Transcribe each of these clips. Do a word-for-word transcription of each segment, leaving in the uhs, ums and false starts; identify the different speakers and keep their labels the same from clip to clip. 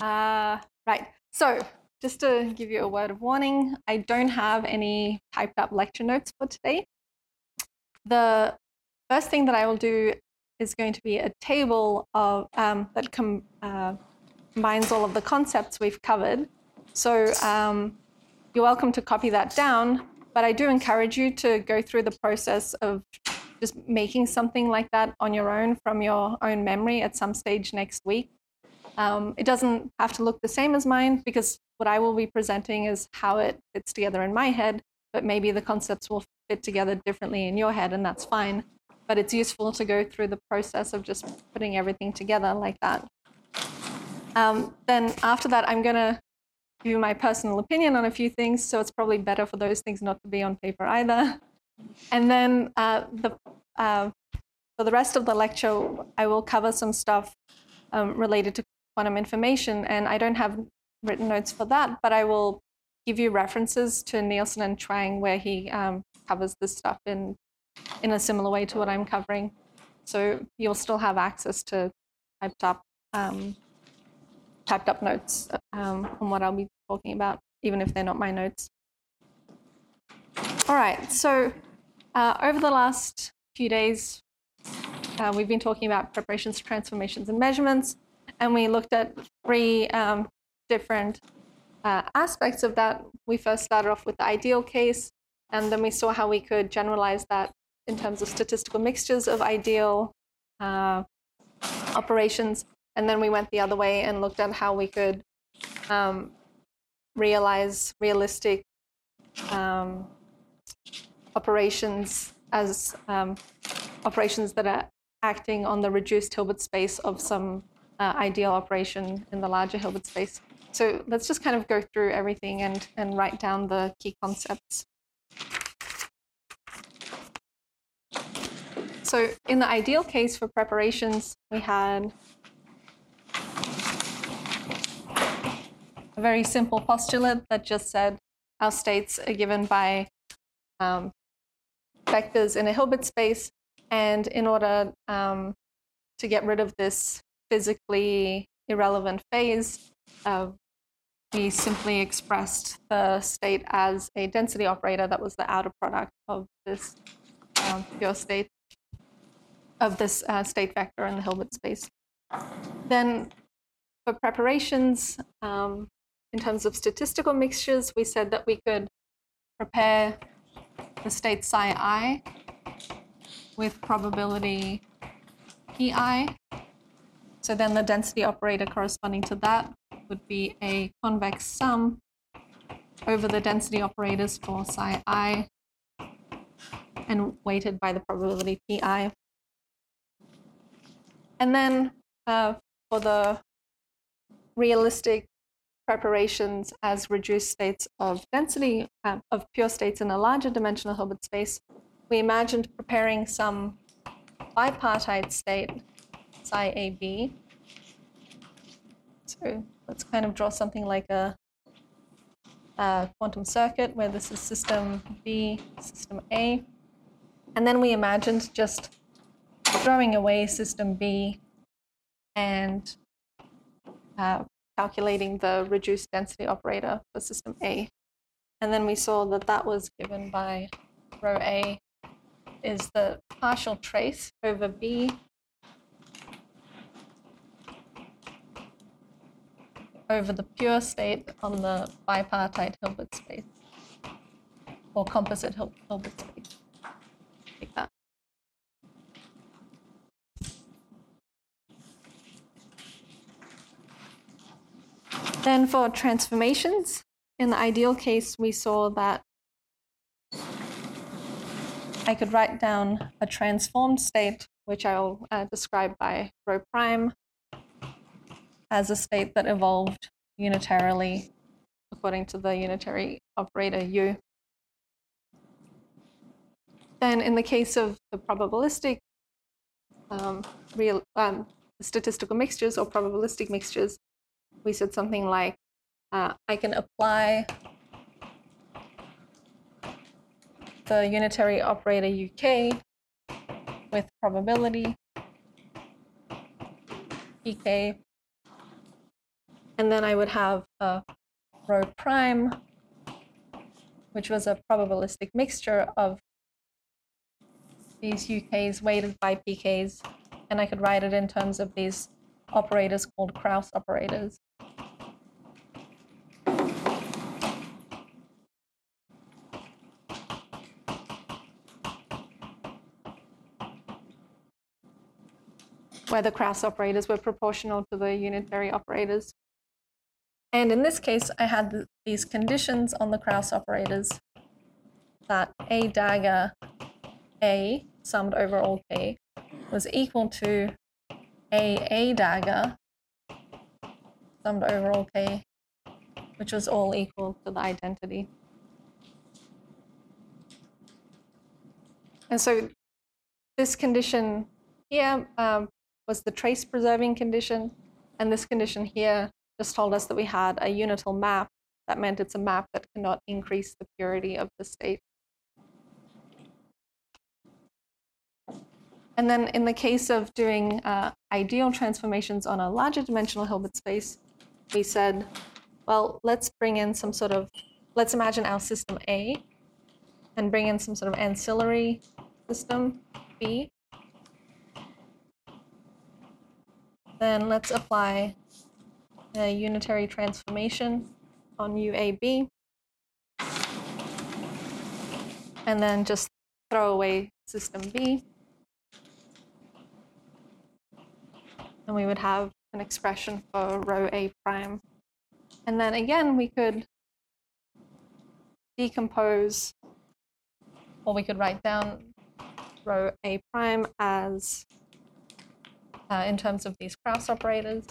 Speaker 1: Uh, right. So just to give you a word of warning, I don't have any typed up lecture notes for today. The first thing that I will do is going to be a table of um, that com uh, combines all of the concepts we've covered. So um, you're welcome to copy that down, but I do encourage you to go through the process of just making something like that on your own from your own memory at some stage next week. Um, it doesn't have to look the same as mine, because what I will be presenting is how it fits together in my head, but maybe the concepts will fit together differently in your head, and that's fine. But it's useful to go through the process of just putting everything together like that. Um, then after that, I'm going to give you my personal opinion on a few things, so it's probably better for those things not to be on paper either. And then uh, the, uh, for the rest of the lecture, I will cover some stuff um, related to quantum information, and I don't have written notes for that, but I will give you references to Nielsen and Chuang where he um, covers this stuff in, in a similar way to what I'm covering. So you'll still have access to typed up, um, typed up notes um, on what I'll be talking about, even if they're not my notes. All right, so uh, over the last few days, uh, we've been talking about preparations, transformations, and measurements. And we looked at three um, different uh, aspects of that. We first started off with the ideal case, and then we saw how we could generalize that in terms of statistical mixtures of ideal uh, operations. And then we went the other way and looked at how we could um, realize realistic um, operations as um, operations that are acting on the reduced Hilbert space of some Uh, ideal operation in the larger Hilbert space. So let's just kind of go through everything and, and write down the key concepts. So in the ideal case for preparations, we had a very simple postulate that just said our states are given by um, vectors in a Hilbert space, and in order um, to get rid of this physically irrelevant phase, uh, we simply expressed the state as a density operator that was the outer product of this um, pure state, of this uh, state vector in the Hilbert space. Then for preparations, um, in terms of statistical mixtures, we said that we could prepare the state psi I with probability pi. So then the density operator corresponding to that would be a convex sum over the density operators for psi I and weighted by the probability pi. And then uh, for the realistic preparations as reduced states of density, uh, of pure states in a larger dimensional Hilbert space, we imagined preparing some bipartite state, psi A B. So let's kind of draw something like a, a quantum circuit where this is system B, system A. And then we imagined just throwing away system B and uh, calculating the reduced density operator for system A. And then we saw that that was given by rho A is the partial trace over B over the pure state on the bipartite Hilbert space, or composite Hil Hilbert space, like that. Then for transformations, in the ideal case, we saw that I could write down a transformed state, which I'll uh, describe by rho prime, as a state that evolved unitarily according to the unitary operator U. Then in the case of the probabilistic um, real um, statistical mixtures or probabilistic mixtures, we said something like, uh, I can apply the unitary operator U K with probability P K And then I would have a rho prime, which was a probabilistic mixture of these U Ks weighted by P Ks, and I could write it in terms of these operators called Krauss operators. Where the Krauss operators were proportional to the unitary operators. And in this case, I had th these conditions on the Krauss operators that A dagger A summed over all K was equal to A A dagger summed over all K, which was all equal to the identity. And so this condition here um, was the trace preserving condition, and this condition here just told us that we had a unital map. That meant it's a map that cannot increase the purity of the state. And then in the case of doing uh, ideal transformations on a larger dimensional Hilbert space, we said, well, let's bring in some sort of, let's imagine our system A and bring in some sort of ancillary system B. Then let's apply a unitary transformation on U A B. And then just throw away system B. And we would have an expression for rho A prime. And then again, we could decompose, or we could write down rho A prime as, uh, in terms of these Krauss operators.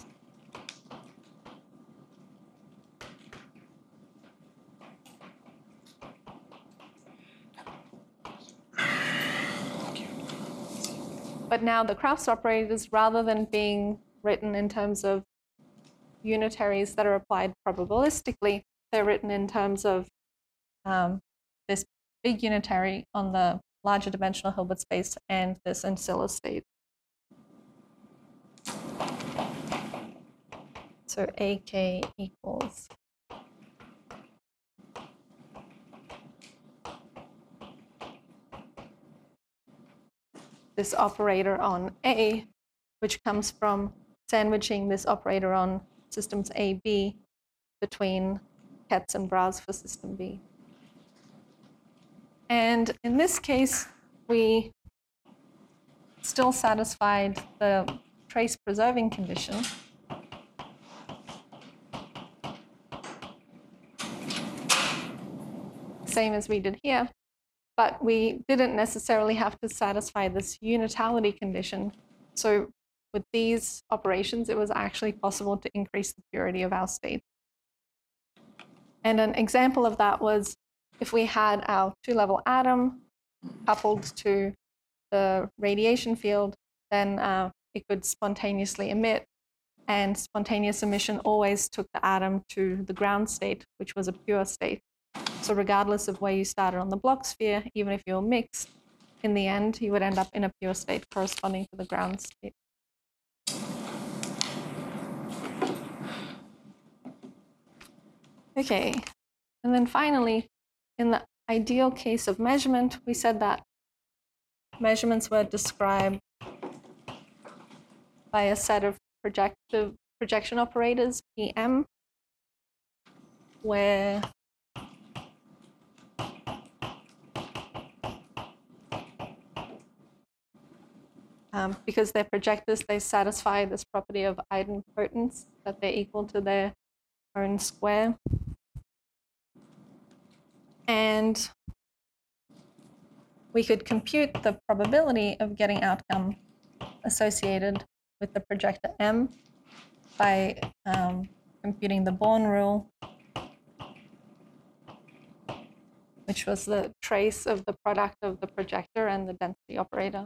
Speaker 1: But now the Krauss operators, rather than being written in terms of unitaries that are applied probabilistically, they're written in terms of um, this big unitary on the larger dimensional Hilbert space and this ancilla state. So A K equals this operator on A, which comes from sandwiching this operator on systems A, B between Ketz and Braz for system B. And in this case, we still satisfied the trace preserving condition. Same as we did here, but we didn't necessarily have to satisfy this unitality condition. So with these operations, it was actually possible to increase the purity of our state. And an example of that was if we had our two-level atom coupled to the radiation field, then uh, it could spontaneously emit, and spontaneous emission always took the atom to the ground state, which was a pure state. So regardless of where you started on the Bloch sphere, even if you were mixed, in the end, you would end up in a pure state corresponding to the ground state. Okay, and then finally, in the ideal case of measurement, we said that measurements were described by a set of projective projection operators, P M, where um, because they're projectors, they satisfy this property of idempotence, that they're equal to their own square. And we could compute the probability of getting outcome associated with the projector M by um, computing the Born rule, which was the trace of the product of the projector and the density operator.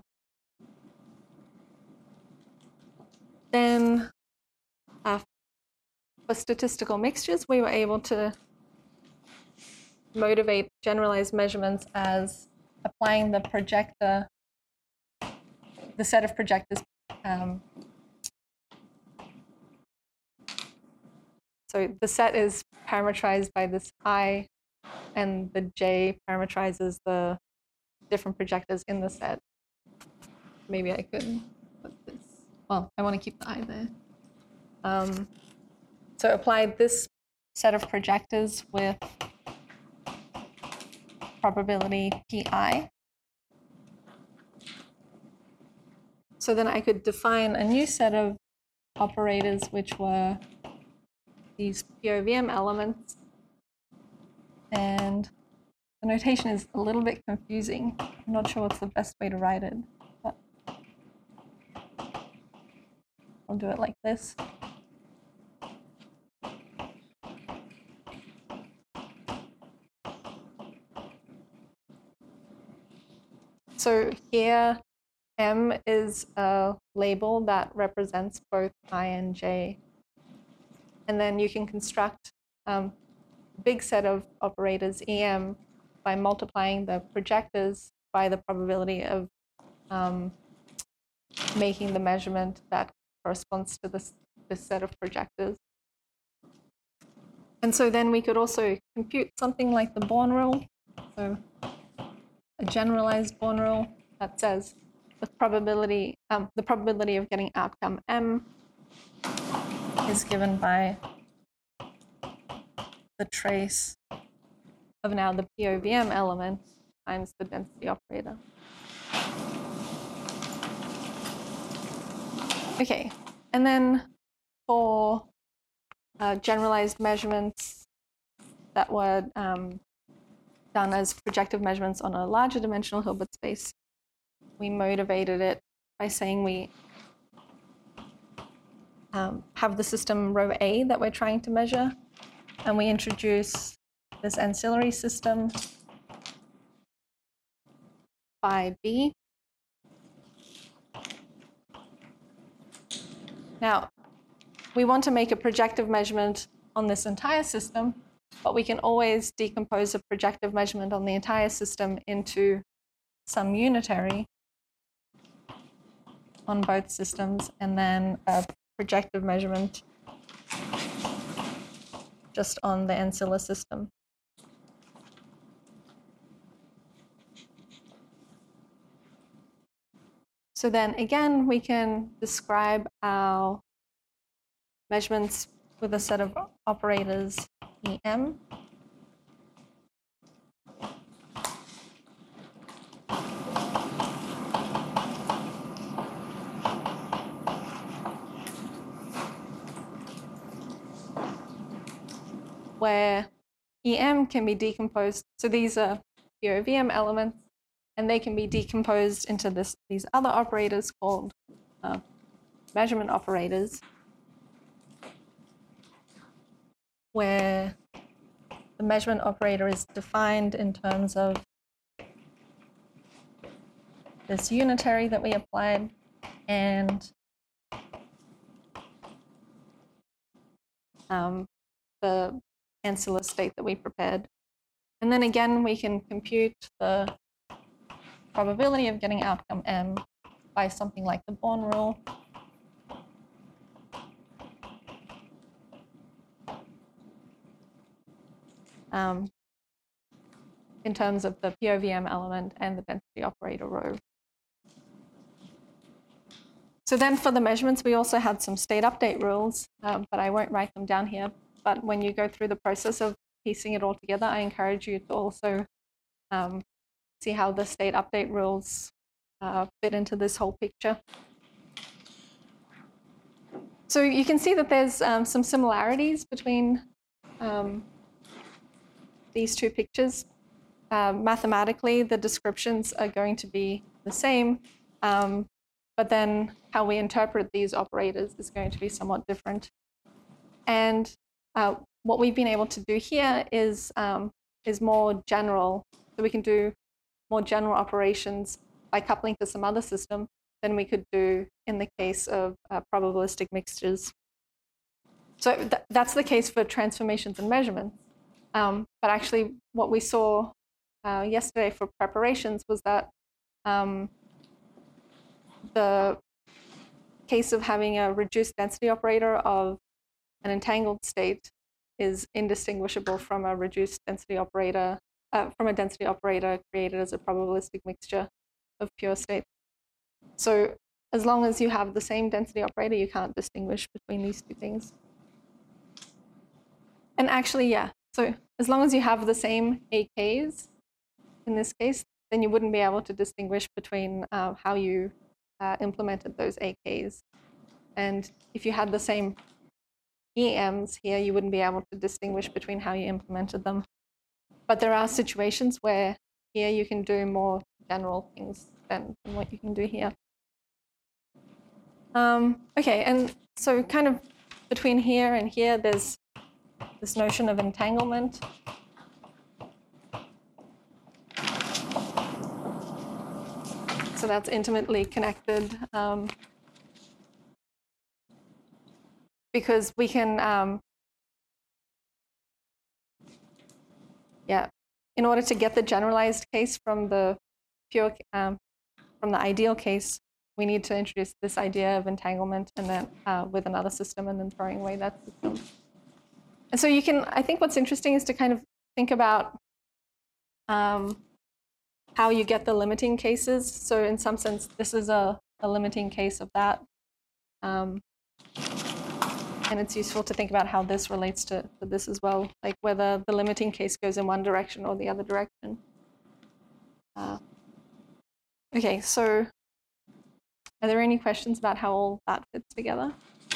Speaker 1: Then uh, for statistical mixtures, we were able to motivate generalized measurements as applying the projector, the set of projectors um, So the set is parameterized by this I, and the J parameterizes the different projectors in the set. Maybe I could put this. Well, I want to keep the I there. Um, so applied this set of projectors with probability Pi. So then I could define a new set of operators, which were these P O V M elements. And the notation is a little bit confusing. I'm not sure what's the best way to write it, but I'll do it like this. So here, M is a label that represents both I and J. And then you can construct um, a big set of operators, E M, by multiplying the projectors by the probability of um, making the measurement that corresponds to this, this set of projectors. And so then we could also compute something like the Born rule. So a generalized Born rule that says the probability, um, the probability of getting outcome M is given by the trace of now the P O V M element times the density operator. Okay, and then for uh, generalized measurements that were um, done as projective measurements on a larger dimensional Hilbert space, we motivated it by saying we um, have the system rho A that we're trying to measure, and we introduce this ancillary system phi B. Now, we want to make a projective measurement on this entire system, but we can always decompose a projective measurement on the entire system into some unitary on both systems, and then a projective measurement just on the ancilla system. So then again, we can describe our measurements with a set of operators E M. Where E M can be decomposed. So these are P O V M elements, and they can be decomposed into this, these other operators called uh, measurement operators, where the measurement operator is defined in terms of this unitary that we applied and um, the ancilla state that we prepared. And then again, we can compute the probability of getting outcome M by something like the Born rule. Um, in terms of the P O V M element and the density operator rho. So then for the measurements, we also had some state update rules, um, but I won't write them down here. But when you go through the process of piecing it all together, I encourage you to also um, see how the state update rules uh, fit into this whole picture. So you can see that there's um, some similarities between um, these two pictures. Uh, mathematically, the descriptions are going to be the same, um, but then how we interpret these operators is going to be somewhat different. And uh, what we've been able to do here is, um, is more general. So we can do more general operations by coupling to some other system than we could do in the case of uh, probabilistic mixtures. So th that's the case for transformations and measurements. Um, but actually, what we saw uh, yesterday for preparations was that um, the case of having a reduced density operator of an entangled state is indistinguishable from a reduced density operator, uh, from a density operator created as a probabilistic mixture of pure state. So as long as you have the same density operator, you can't distinguish between these two things. And actually, yeah, so as long as you have the same A Ks, in this case, then you wouldn't be able to distinguish between uh, how you uh, implemented those A Ks. And if you had the same E Ms here, you wouldn't be able to distinguish between how you implemented them. But there are situations where here you can do more general things than, than what you can do here. Um, okay, and so kind of between here and here, there's this notion of entanglement. So that's intimately connected um, because we can, um, yeah, in order to get the generalized case from the pure, um, from the ideal case, we need to introduce this idea of entanglement and then uh, with another system and then throwing away that system. And so you can, I think what's interesting is to kind of think about um, how you get the limiting cases. So in some sense, this is a, a limiting case of that. Um, and it's useful to think about how this relates to, to this as well, like whether the limiting case goes in one direction or the other direction. Uh, okay, so are there any questions about how all that fits together?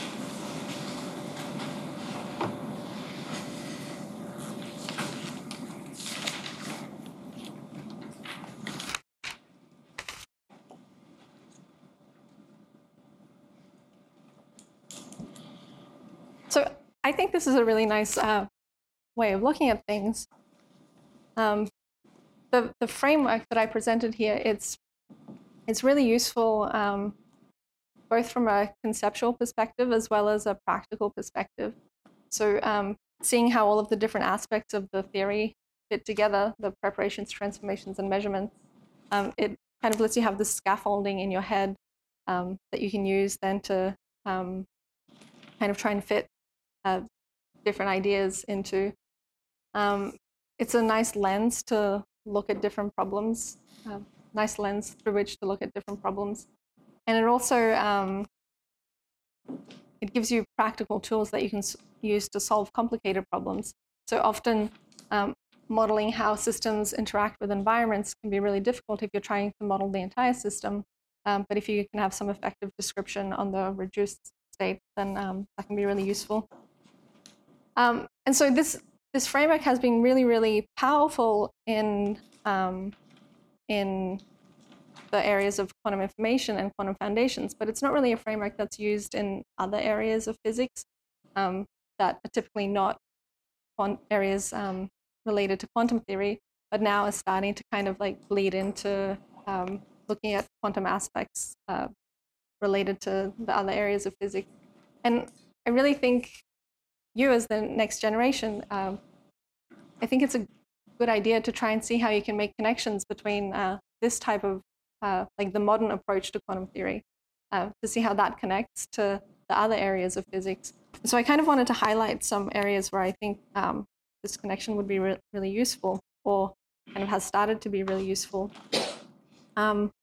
Speaker 1: So I think this is a really nice uh, way of looking at things. Um, the, the framework that I presented here, it's, it's really useful um, both from a conceptual perspective as well as a practical perspective. So um, seeing how all of the different aspects of the theory fit together, the preparations, transformations, and measurements, um, it kind of lets you have this scaffolding in your head um, that you can use then to um, kind of try and fit uh, different ideas into. Um, it's a nice lens to look at different problems, uh, nice lens through which to look at different problems. And it also, um, it gives you practical tools that you can use to solve complicated problems. So often um, modeling how systems interact with environments can be really difficult if you're trying to model the entire system. Um, but if you can have some effective description on the reduced state, then um, that can be really useful. Um, and so this, this framework has been really, really powerful in, um, in the areas of quantum information and quantum foundations, but it's not really a framework that's used in other areas of physics um, that are typically not areas um, related to quantum theory, but now is starting to kind of like bleed into um, looking at quantum aspects uh, related to the other areas of physics. And I really think you as the next generation, um, I think it's a good idea to try and see how you can make connections between uh, this type of, uh, like the modern approach to quantum theory, uh, to see how that connects to the other areas of physics. So I kind of wanted to highlight some areas where I think um, this connection would be re really useful, or kind of has started to be really useful. Um,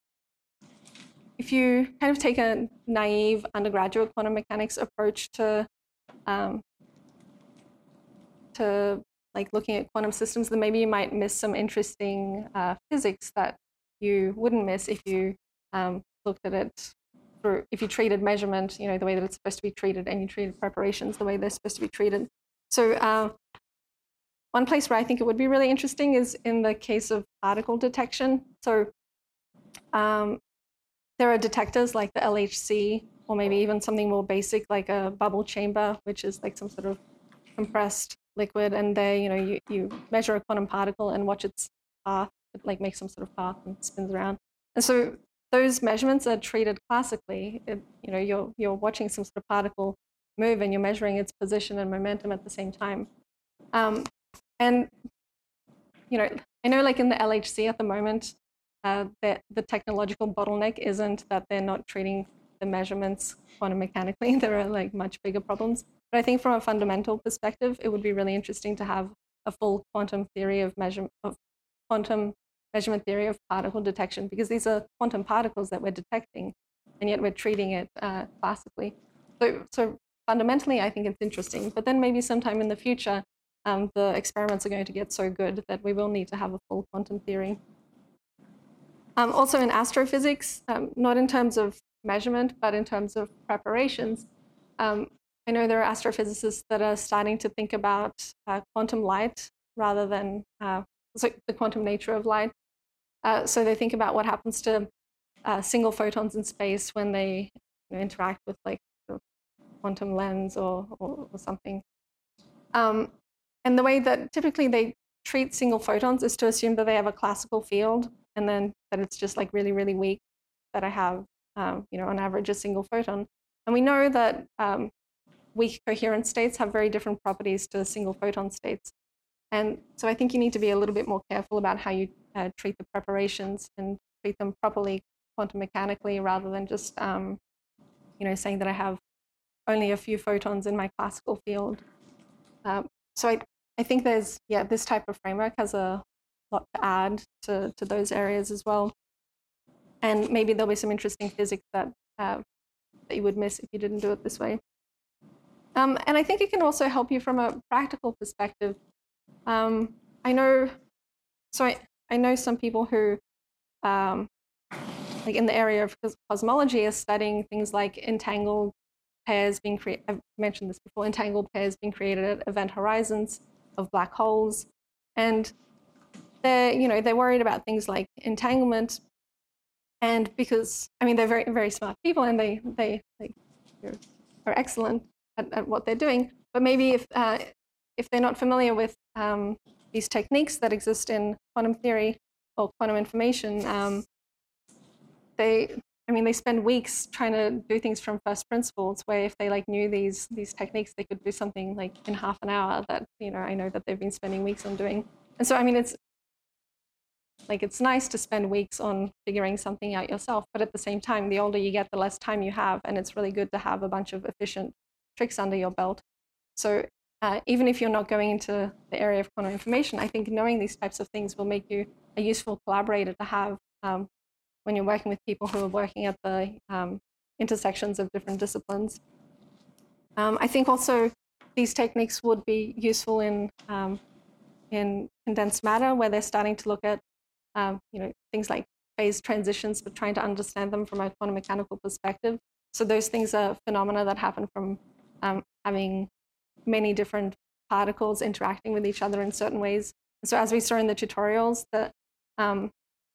Speaker 1: if you kind of take a naive undergraduate quantum mechanics approach to um, to like looking at quantum systems, then maybe you might miss some interesting uh, physics that you wouldn't miss if you um, looked at it through, if you treated measurement, you know, the way that it's supposed to be treated, and you treated preparations the way they're supposed to be treated. So uh, one place where I think it would be really interesting is in the case of particle detection. So um, there are detectors like the L H C, or maybe even something more basic like a bubble chamber, which is like some sort of compressed liquid, and there, you know, you, you measure a quantum particle and watch its path. It like makes some sort of path and spins around. And so those measurements are treated classically. It, you know, you're you're watching some sort of particle move, and you're measuring its position and momentum at the same time. Um, and you know, I know, like in the L H C at the moment, uh, the the technological bottleneck isn't that they're not treating the measurements quantum mechanically. There are like much bigger problems. But I think from a fundamental perspective, it would be really interesting to have a full quantum theory of measure of quantum measurement theory of particle detection, because these are quantum particles that we're detecting, and yet we're treating it uh, classically. So, so fundamentally, I think it's interesting. But then maybe sometime in the future, um, the experiments are going to get so good that we will need to have a full quantum theory. Um, also in astrophysics, um, not in terms of measurement, but in terms of preparations, um, I know there are astrophysicists that are starting to think about uh, quantum light rather than uh, so the quantum nature of light. Uh, so they think about what happens to uh, single photons in space when they you know, interact with like the quantum lens or, or, or something. Um, and the way that typically they treat single photons is to assume that they have a classical field, and then that it's just like really, really weak, that I have, um, you know, on average, a single photon. And we know that um, weak coherent states have very different properties to single photon states. And so I think you need to be a little bit more careful about how you uh, treat the preparations and treat them properly quantum mechanically, rather than just, um, you know, saying that I have only a few photons in my classical field. Um, so I, I think there's, yeah, this type of framework has a lot to add to, to those areas as well. And maybe there'll be some interesting physics that, uh, that you would miss if you didn't do it this way. Um, and I think it can also help you from a practical perspective. Um, I know, so I, I know some people who, um, like in the area of cosmology, are studying things like entangled pairs being created. I've mentioned this before, entangled pairs being created at event horizons of black holes. And they're, you know, they're worried about things like entanglement. And because, I mean, they're very, very smart people, and they, they, they are excellent at, at what they're doing. But maybe if, uh, if they're not familiar with um, these techniques that exist in quantum theory or quantum information, um, they, I mean, they spend weeks trying to do things from first principles, where if they like knew these these techniques, they could do something like in half an hour that, you know, I know that they've been spending weeks on doing. And so, I mean, it's like, it's nice to spend weeks on figuring something out yourself, but at the same time, the older you get, the less time you have, and it's really good to have a bunch of efficient tricks under your belt. So uh, even if you're not going into the area of quantum information, I think knowing these types of things will make you a useful collaborator to have um, when you're working with people who are working at the um, intersections of different disciplines. Um, I think also these techniques would be useful in, um, in condensed matter, where they're starting to look at um, you know, things like phase transitions, but trying to understand them from a quantum mechanical perspective. So those things are phenomena that happen from um, having many different particles interacting with each other in certain ways. And so as we saw in the tutorials, that um,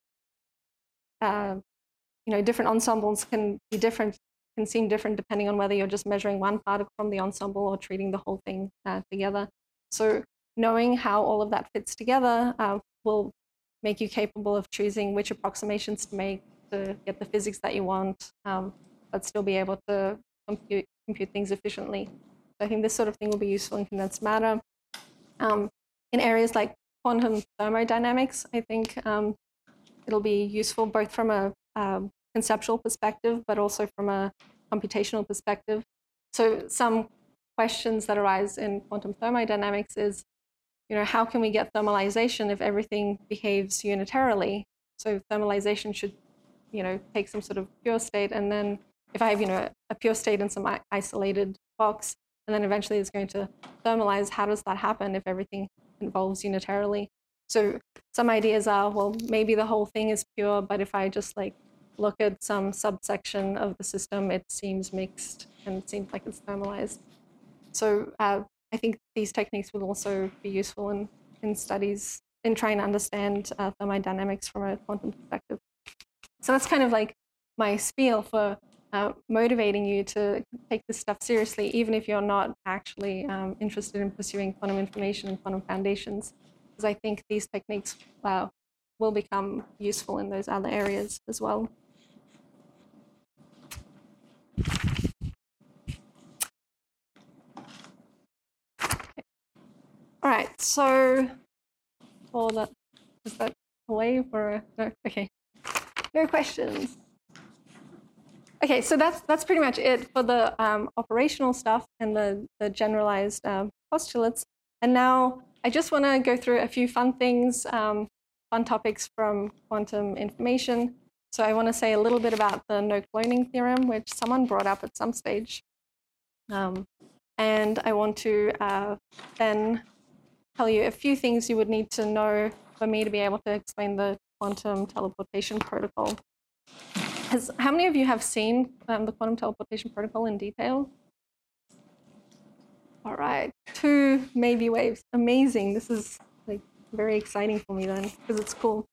Speaker 1: uh, you know, different ensembles can be different, can seem different depending on whether you're just measuring one particle from the ensemble or treating the whole thing uh, together. So knowing how all of that fits together uh, will make you capable of choosing which approximations to make to get the physics that you want, um, but still be able to compute, compute things efficiently. So I think this sort of thing will be useful in condensed matter. Um, in areas like quantum thermodynamics, I think um, it'll be useful both from a um, conceptual perspective, but also from a computational perspective. So some questions that arise in quantum thermodynamics is, you know, how can we get thermalization if everything behaves unitarily? So thermalization should, you know, take some sort of pure state, and then if I have, you know, a pure state in some isolated box, and then eventually it's going to thermalize, how does that happen if everything involves unitarily? So some ideas are, well, maybe the whole thing is pure, but if I just like look at some subsection of the system, it seems mixed and it seems like it's thermalized. So uh, I think these techniques will also be useful in, in studies, in trying to understand uh, thermodynamics from a quantum perspective. So that's kind of like my spiel for uh, motivating you to take this stuff seriously, even if you're not actually um, interested in pursuing quantum information and quantum foundations, because I think these techniques uh, will become useful in those other areas as well. Okay. All right, so for that, is that away for, no, okay, no questions. okay, so that's that's pretty much it for the um, operational stuff and the, the generalized um, postulates. And now I just want to go through a few fun things, um, fun topics from quantum information. So I want to say a little bit about the no-cloning theorem, which someone brought up at some stage. Um, and I want to uh, then tell you a few things you would need to know for me to be able to explain the quantum teleportation protocol. Has, how many of you have seen um, the quantum teleportation protocol in detail? All right, two maybe waves. Amazing. This is like very exciting for me then, because it's cool.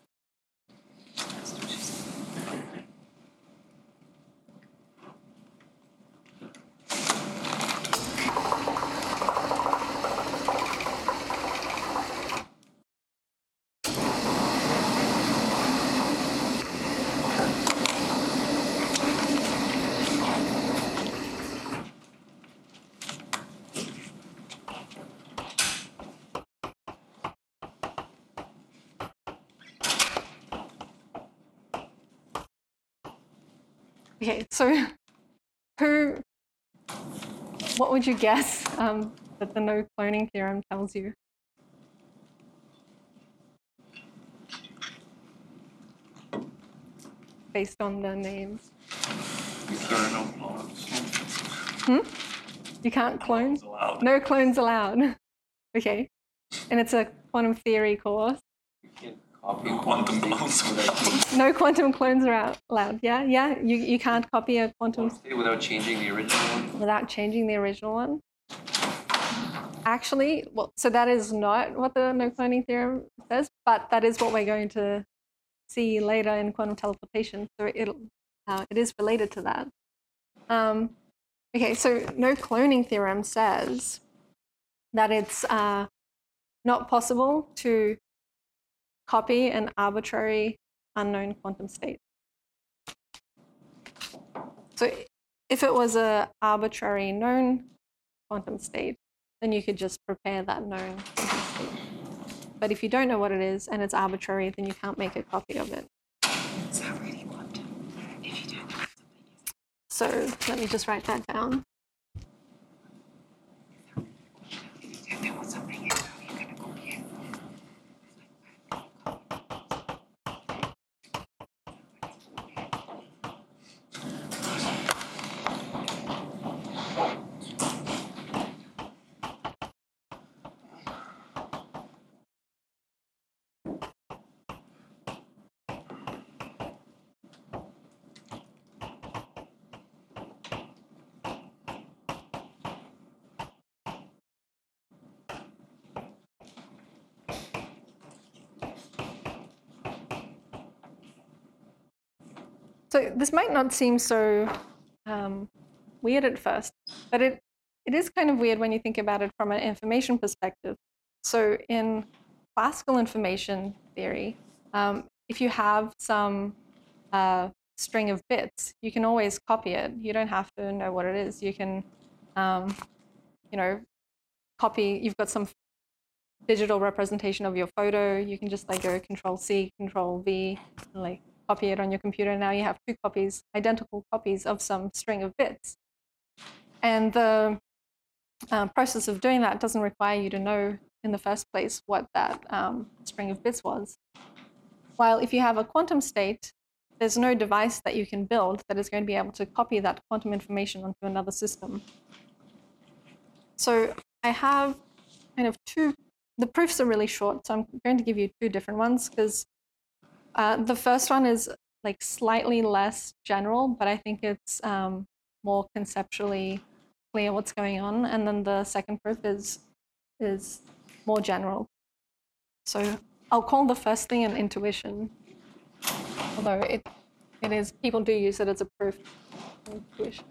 Speaker 1: Okay, so who, what would you guess um, that the no cloning theorem tells you? Based on the names.
Speaker 2: There are no clones.
Speaker 1: Hmm? You can't clone?
Speaker 2: Clones allowed.
Speaker 1: No clones allowed. Okay. And it's a quantum theory course.
Speaker 2: You can't copy quantum clones without
Speaker 1: No quantum clones are out allowed. Yeah, yeah. You, you can't copy a quantum
Speaker 2: state without changing the original one.
Speaker 1: without changing the original one. Actually, well, so that is not what the no cloning theorem says, but that is what we're going to see later in quantum teleportation. So it'll, uh, it is related to that. Um, okay, so no cloning theorem says that it's uh, not possible to copy an arbitrary unknown quantum state. So if it was an arbitrary known quantum state, then you could just prepare that known quantum state. But if you don't know what it is and it's arbitrary, then you can't make a copy of it.
Speaker 3: It's not really quantum if you don't know what something is.
Speaker 1: So let me just write that down.
Speaker 3: If you don't know what something is, how are you going to copy it?
Speaker 1: So this might not seem so um, weird at first, but it, it is kind of weird when you think about it from an information perspective. So in classical information theory, um, if you have some uh, string of bits, you can always copy it. You don't have to know what it is. You can, um, you know, copy, you've got some digital representation of your photo. You can just like go Control C, Control V, and like copy it on your computer. Now you have two copies, identical copies of some string of bits. And the uh, process of doing that doesn't require you to know in the first place what that um, string of bits was. While if you have a quantum state, there's no device that you can build that is going to be able to copy that quantum information onto another system. So I have kind of two, the proofs are really short, so I'm going to give you two different ones because uh, the first one is like slightly less general, but I think it's um, more conceptually clear what's going on. And then the second proof is, is more general. So I'll call the first thing an intuition, although it, it is, people do use it as a proof. Intuition.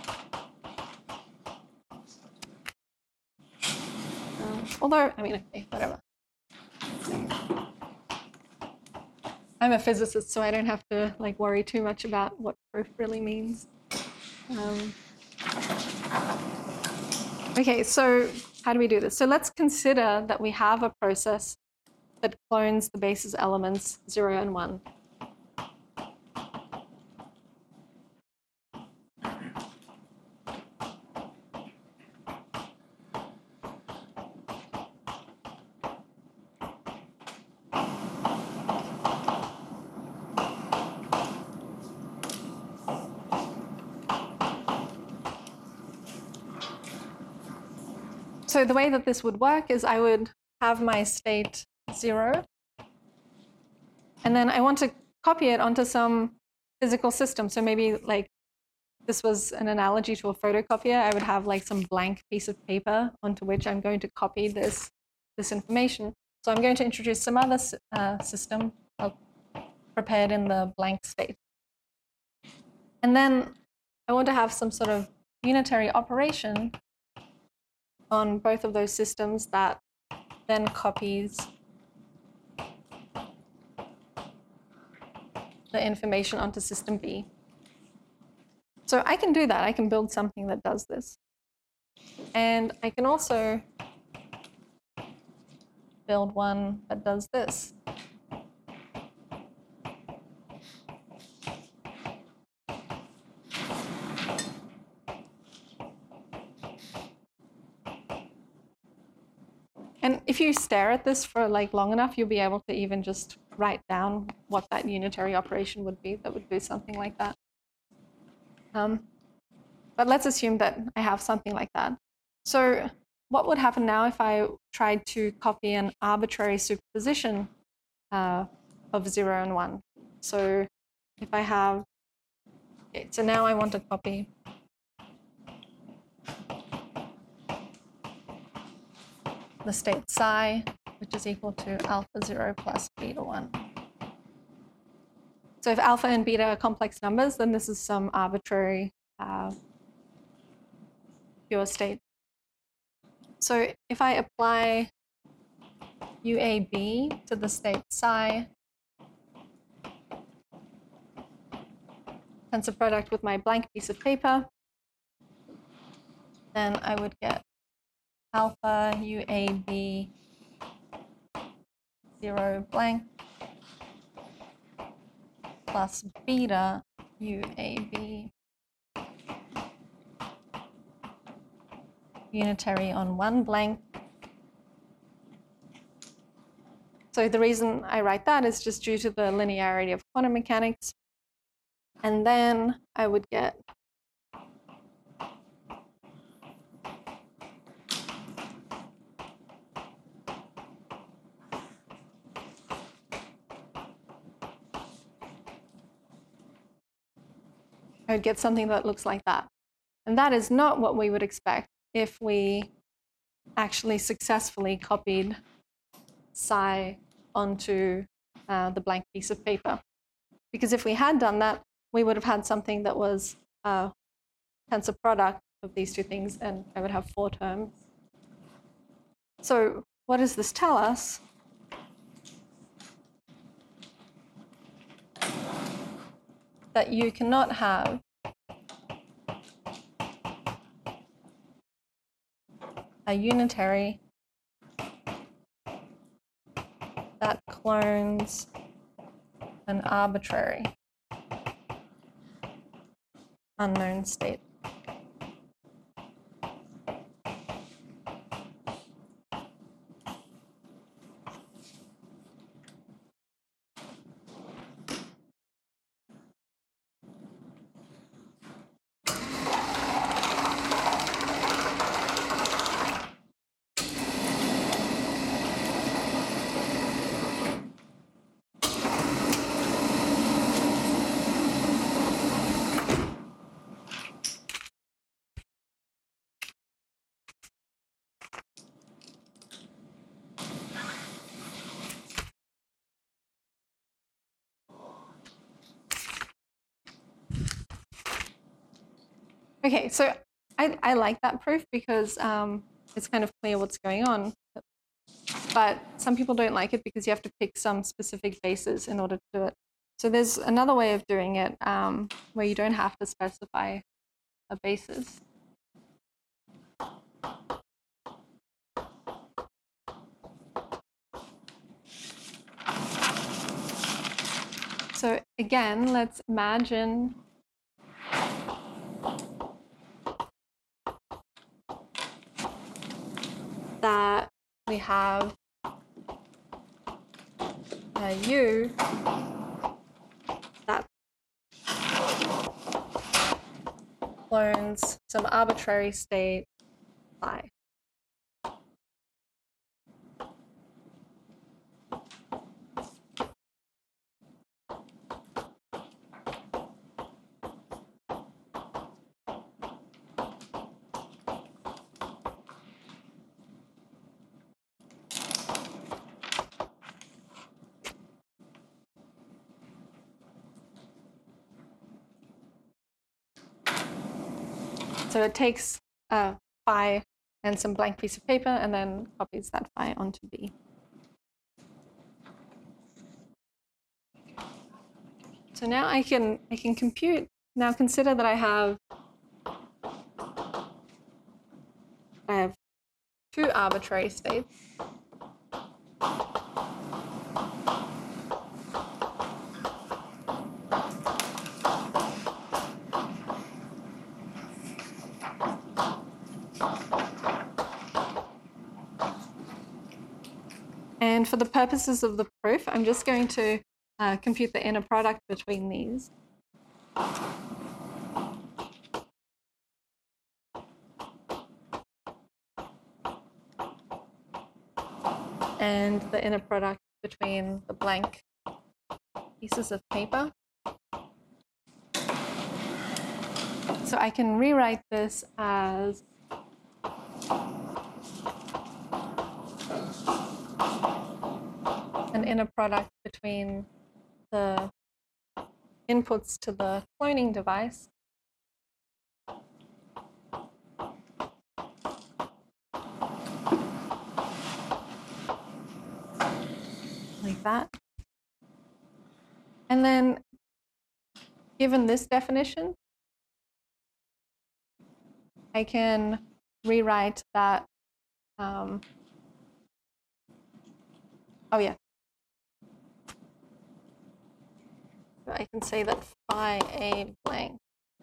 Speaker 1: Um, although, I mean, okay, whatever. I'm a physicist, so I don't have to like worry too much about what proof really means. Um, okay, so how do we do this? So let's consider that we have a process that clones the basis elements zero and one. So the way that this would work is I would have my state zero, and then I want to copy it onto some physical system. So maybe like this was an analogy to a photocopier. I would have like some blank piece of paper onto which I'm going to copy this, this information. So I'm going to introduce some other uh, system prepared in the blank state. And then I want to have some sort of unitary operation on both of those systems that then copies the information onto system B. So I can do that. I can build something that does this. And I can also build one that does this. And if you stare at this for like long enough, you'll be able to even just write down what that unitary operation would be that would do something like that. Um, but let's assume that I have something like that. So what would happen now if I tried to copy an arbitrary superposition uh, of zero and one? So if I have, okay, so now I want to copy the state psi, which is equal to alpha zero plus beta one. So if alpha and beta are complex numbers, then this is some arbitrary uh, pure state. So if I apply U A B to the state psi, tensor product with my blank piece of paper, then I would get alpha U A B zero blank plus beta U A B unitary on one blank. So the reason I write that is just due to the linearity of quantum mechanics. And then I would get I would get something that looks like that. And that is not what we would expect if we actually successfully copied psi onto uh, the blank piece of paper. Because if we had done that, we would have had something that was a tensor product of these two things, and I would have four terms. So what does this tell us? That you cannot have a unitary that clones an arbitrary unknown state. Okay, so I, I like that proof because um, it's kind of clear what's going on. But some people don't like it because you have to pick some specific bases in order to do it. So there's another way of doing it um, where you don't have to specify a basis. So again, let's imagine that we have a U that clones some arbitrary state phi. So it takes uh, phi and some blank piece of paper and then copies that phi onto B. So now I can, I can compute. Now consider that I have, I have two arbitrary states. And for the purposes of the proof, I'm just going to uh, compute the inner product between these. And the inner product between the blank pieces of paper. So I can rewrite this as an inner product between the inputs to the cloning device like that. And then given this definition, I can rewrite that. Um, oh, yeah. So I can say that phi A blank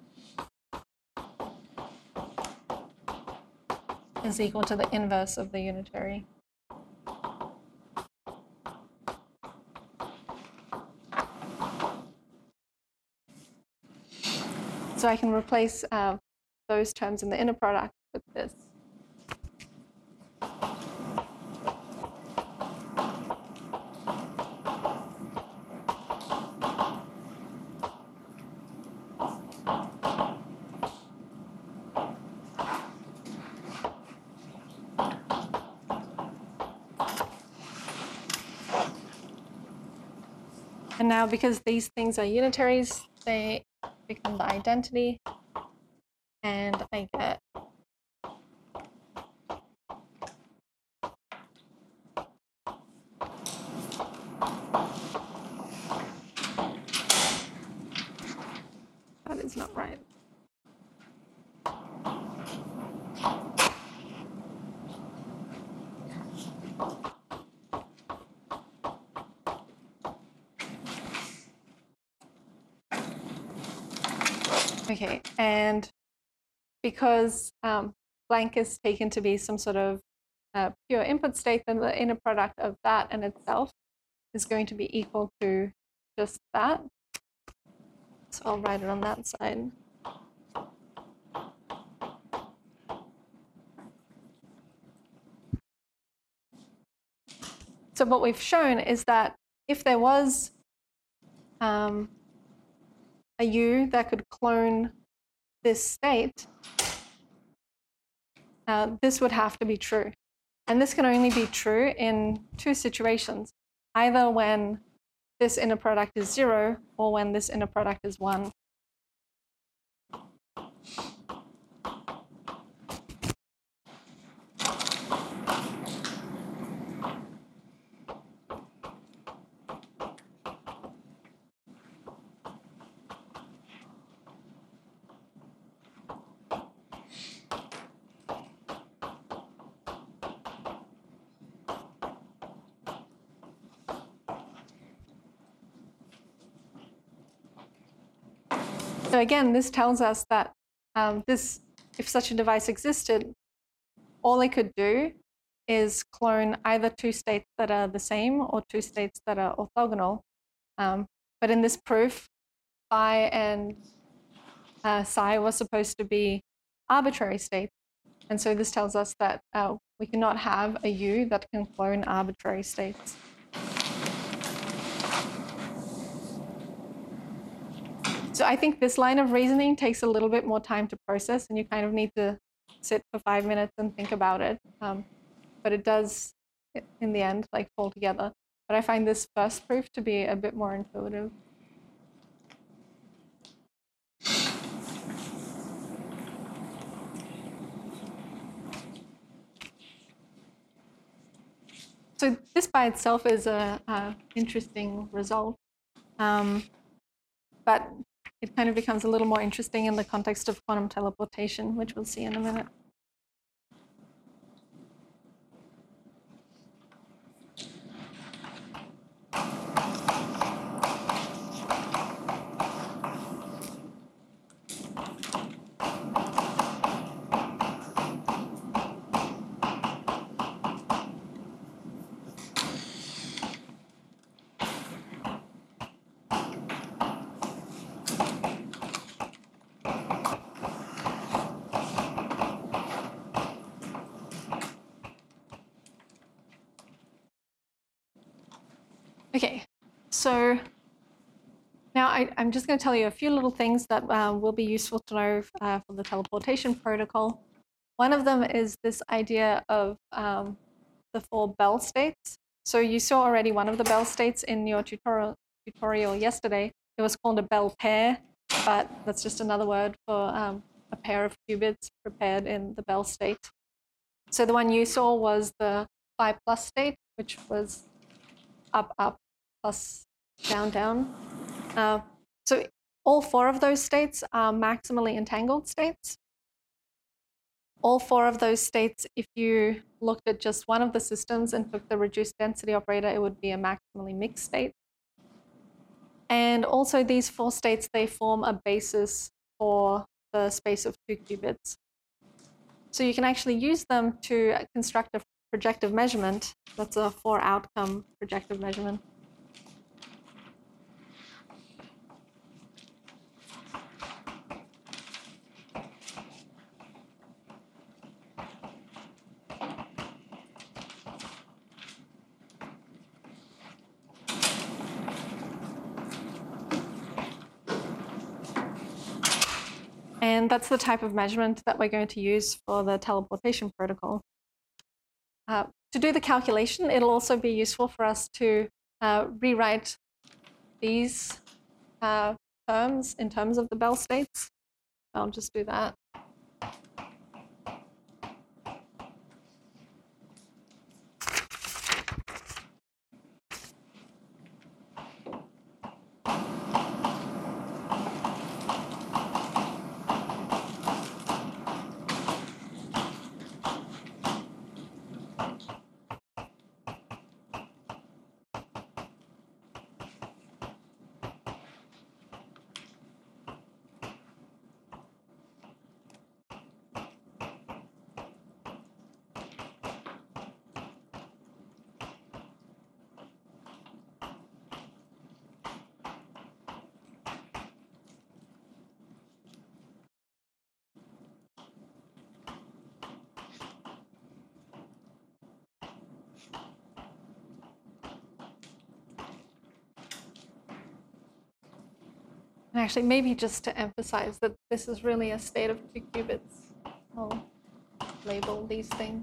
Speaker 1: is equal to the inverse of the unitary. So I can replace uh, those terms in the inner product with this. And now because these things are unitaries, they become the identity. And I get that is not right. Okay, and because um, blank is taken to be some sort of uh, pure input state, then the inner product of that and itself is going to be equal to just that. So I'll write it on that side. So what we've shown is that if there was um, a U that could clone this state, uh, this would have to be true. And this can only be true in two situations, either when this inner product is zero or when this inner product is one. So again, this tells us that um, this, if such a device existed, all it could do is clone either two states that are the same or two states that are orthogonal. Um, but in this proof, phi and uh, psi was supposed to be arbitrary states. And so this tells us that uh, we cannot have a U that can clone arbitrary states. So I think this line of reasoning takes a little bit more time to process, and you kind of need to sit for five minutes and think about it. Um, but it does, in the end, like fall together. But I find this first proof to be a bit more intuitive. so this by itself is a, a interesting result, um, but it kind of becomes a little more interesting in the context of quantum teleportation, which we'll see in a minute. Okay, so now I, I'm just going to tell you a few little things that uh, will be useful to know uh, for the teleportation protocol. One of them is this idea of um, the four Bell states. So you saw already one of the Bell states in your tutorial, tutorial yesterday. It was called a Bell pair, but that's just another word for um, a pair of qubits prepared in the Bell state. So the one you saw was the phi plus state, which was up, up, plus down, down. Uh, so all four of those states are maximally entangled states. All four of those states, if you looked at just one of the systems and took the reduced density operator, it would be a maximally mixed state. And also these four states, they form a basis for the space of two qubits. So you can actually use them to construct a projective measurement. That's a four outcome projective measurement. And that's the type of measurement that we're going to use for the teleportation protocol. Uh, to do the calculation, it'll also be useful for us to uh, rewrite these uh, terms in terms of the Bell states. I'll just do that. And actually, maybe just to emphasize that this is really a state of two qubits, I'll label these things.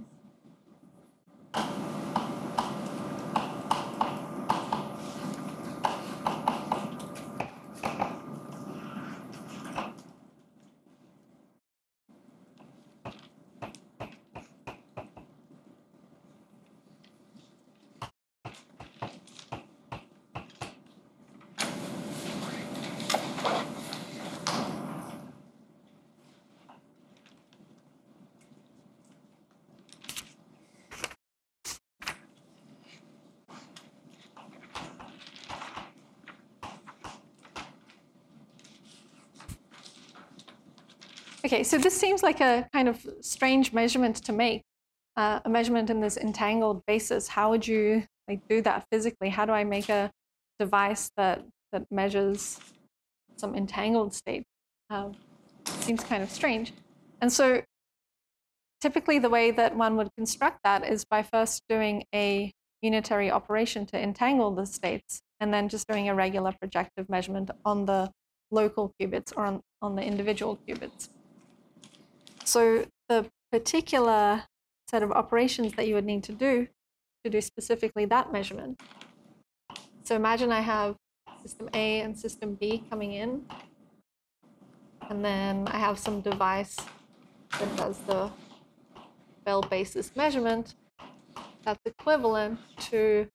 Speaker 1: Okay, so this seems like a kind of strange measurement to make, uh, a measurement in this entangled basis. How would you like do that physically? How do I make a device that that measures some entangled state? Uh, seems kind of strange. And so typically the way that one would construct that is by first doing a unitary operation to entangle the states, and then just doing a regular projective measurement on the local qubits or on, on the individual qubits. So the particular set of operations that you would need to do to do specifically that measurement. So imagine I have system A and system B coming in, and then I have some device that does the Bell basis measurement. that's equivalent to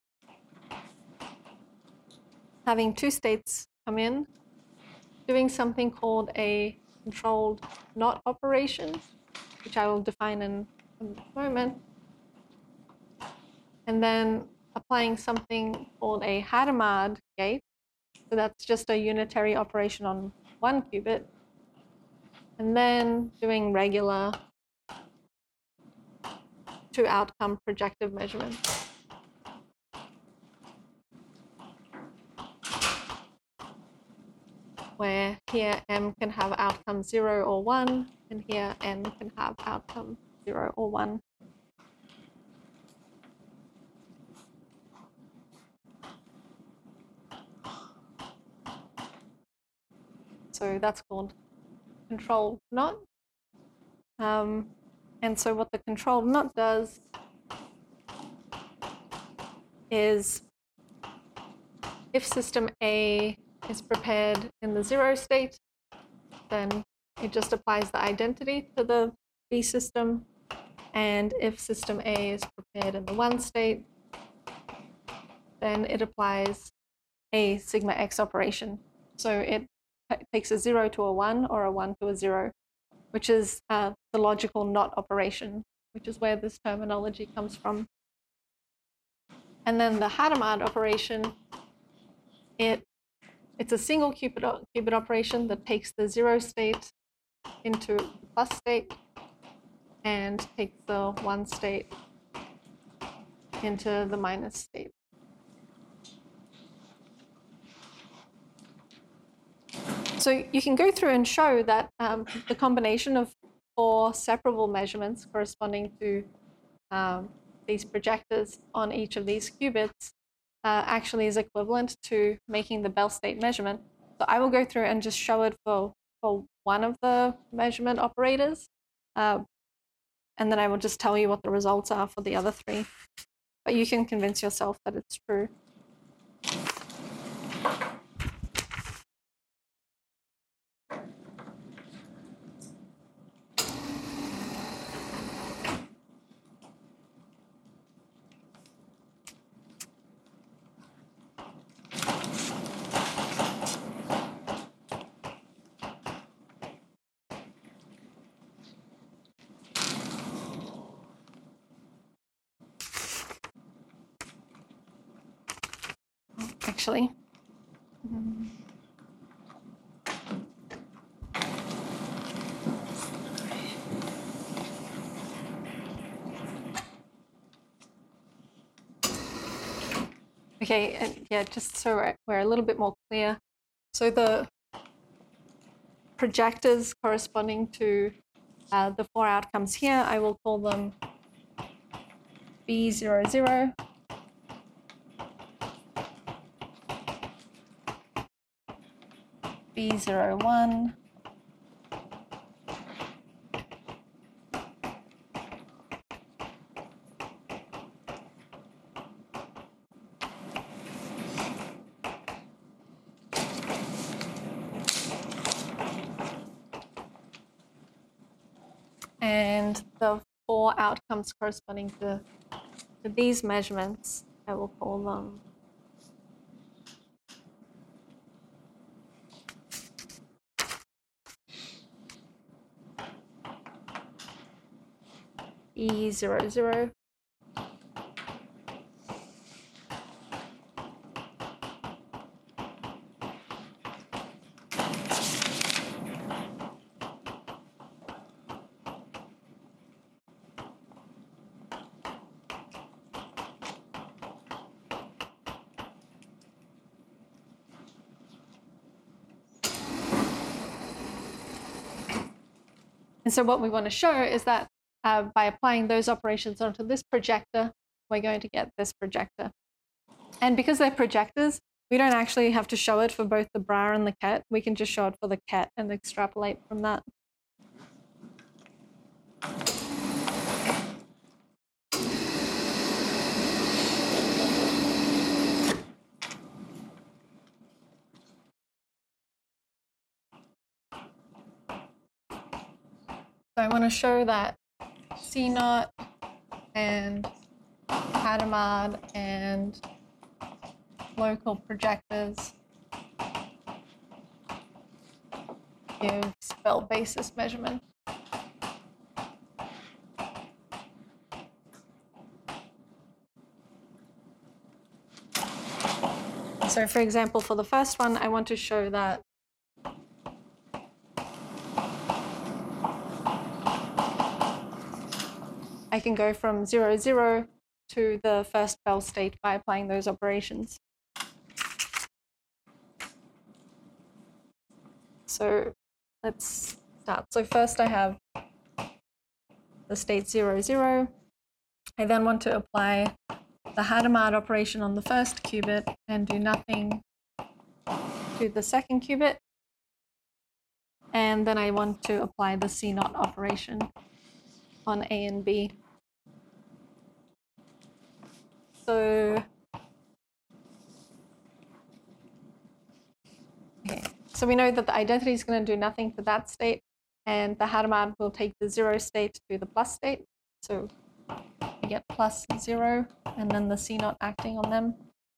Speaker 1: having two states come in, doing something called a controlled NOT operation, which I will define in a moment, and then applying something called a Hadamard gate. So that's just a unitary operation on one qubit, and then doing regular two outcome projective measurements. Where here M can have outcome zero or one, and here N can have outcome zero or one. So that's called controlled NOT. Um, and so what the controlled NOT does is if system A is prepared in the zero state, then it just applies the identity to the B system. And if system A is prepared in the one state, then it applies a sigma X operation. So it takes a zero to a one or a one to a zero, which is uh, the logical NOT operation, which is where this terminology comes from. And then the Hadamard operation, it it's a single qubit, qubit operation that takes the zero state into the plus state and takes the one state into the minus state. So you can go through and show that um, the combination of four separable measurements corresponding to um, these projectors on each of these qubits uh, actually is equivalent to making the Bell state measurement. So I will go through and just show it for, for one of the measurement operators, uh, and then I will just tell you what the results are for the other three. But you can convince yourself that it's true. Actually. Mm. Okay, and yeah, just so we're, we're a little bit more clear. So the projectors corresponding to uh, the four outcomes here, I will call them B zero zero, B zero one, and the four outcomes corresponding to, to these measurements, I will call them E zero zero, and so what we want to show is that uh, by applying those operations onto this projector, we're going to get this projector. And because they're projectors, we don't actually have to show it for both the Bra and the Ket. We can just show it for the Ket and extrapolate from that. So I want to show that C naught and Hadamard and local projectors give spell basis measurement. So for example, for the first one, I want to show that I can go from zero, zero to the first Bell state by applying those operations. So let's start. So first I have the state zero, zero. I then want to apply the Hadamard operation on the first qubit and do nothing to the second qubit. And then I want to apply the C naught operation on A and B. So, okay. So we know that the identity is going to do nothing to that state, and the Hadamard will take the zero state to the plus state. So we get plus zero, and then the C naught acting on them.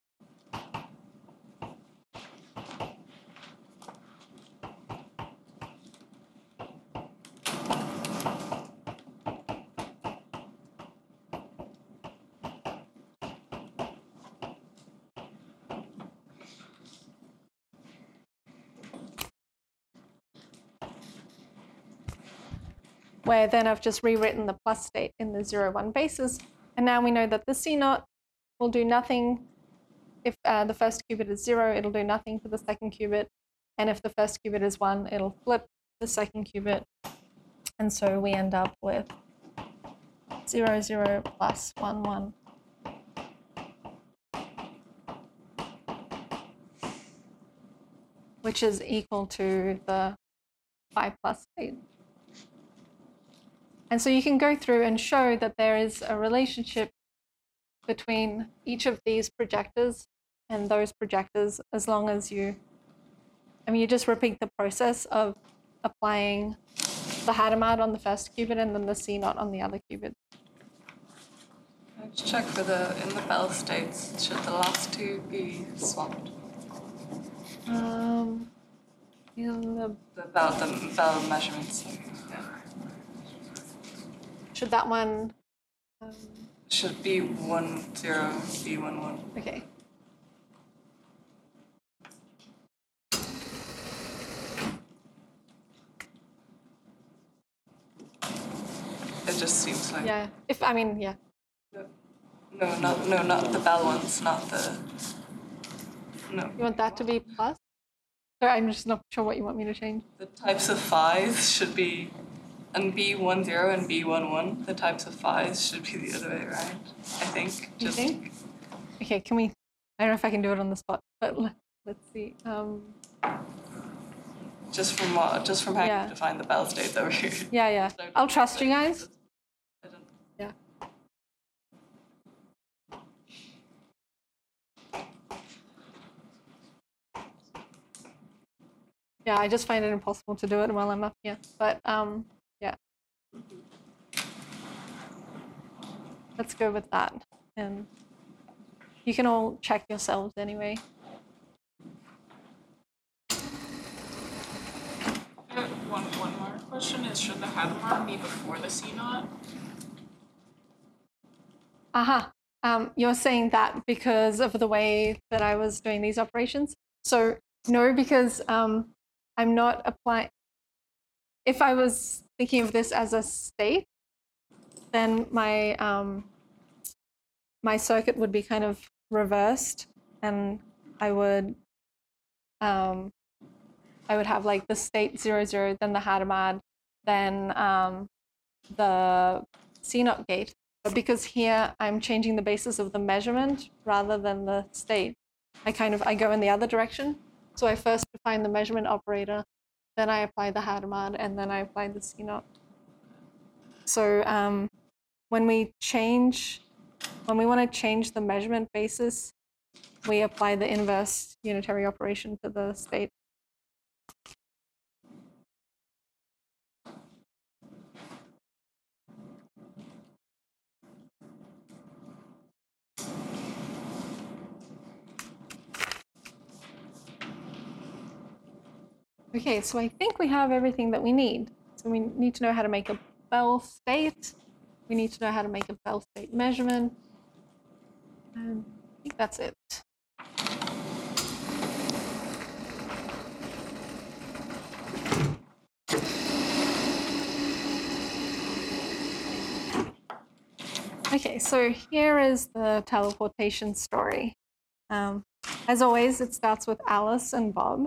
Speaker 1: Where then I've just rewritten the plus state in the zero, one basis. And now we know that the C naught will do nothing. If uh, the first qubit is zero, it'll do nothing for the second qubit. And if the first qubit is one, it'll flip the second qubit. And so we end up with zero, zero plus one, one. Which is equal to the five plus state. And so you can go through and show that there is a relationship between each of these projectors and those projectors as long as you, I mean, you just repeat the process of applying the Hadamard on the first qubit and then the C naught on the other qubit.
Speaker 4: Let's check for the, in the Bell states, should the last two be swapped?
Speaker 1: Um, in the,
Speaker 4: The Bell, the Bell measurements. Yeah.
Speaker 1: should that one, um,
Speaker 4: Should be one zero, be one one.
Speaker 1: okay.
Speaker 4: It just seems like.
Speaker 1: Yeah, if, I mean, yeah.
Speaker 4: No, no, not no, not the Bell ones, not the. No.
Speaker 1: You want that to be plus? Sorry, I'm just not sure what you want me to change.
Speaker 4: The types of phi's should be, and B one zero and B one one. The types of phi's should be the other way around. I think.
Speaker 1: You
Speaker 4: Just
Speaker 1: think? Okay, can we, I don't know if I can do it on the spot, but let, let's see. Um,
Speaker 4: just from what, just from how
Speaker 1: Yeah.
Speaker 4: you define the Bell states over here.
Speaker 1: yeah, yeah. I'll trust you guys.
Speaker 4: I don't.
Speaker 1: Yeah. Yeah, I just find it impossible to do it while I'm up here. But um, yeah. Let's go with that. And you can all check yourselves anyway.
Speaker 5: Uh, One, one more question is, should the Hadamard be before the C naught?
Speaker 1: Aha. Um, you're saying that because of the way that I was doing these operations? So no, because um, I'm not applying. If I was thinking of this as a state, then my um, my circuit would be kind of reversed, and I would um, I would have like the state zero zero, then the Hadamard, then um, the C naught gate. But because here I'm changing the basis of the measurement rather than the state, I kind of I go in the other direction. So I first define the measurement operator, then I apply the Hadamard, and then I apply the C naught. So um, when we change, when we want to change the measurement basis, we apply the inverse unitary operation to the state. Okay, so I think we have everything that we need. So we need to know how to make a Bell state. We need to know how to make a Bell state measurement. And I think that's it. Okay, so here is the teleportation story. Um, as always, it starts with Alice and Bob.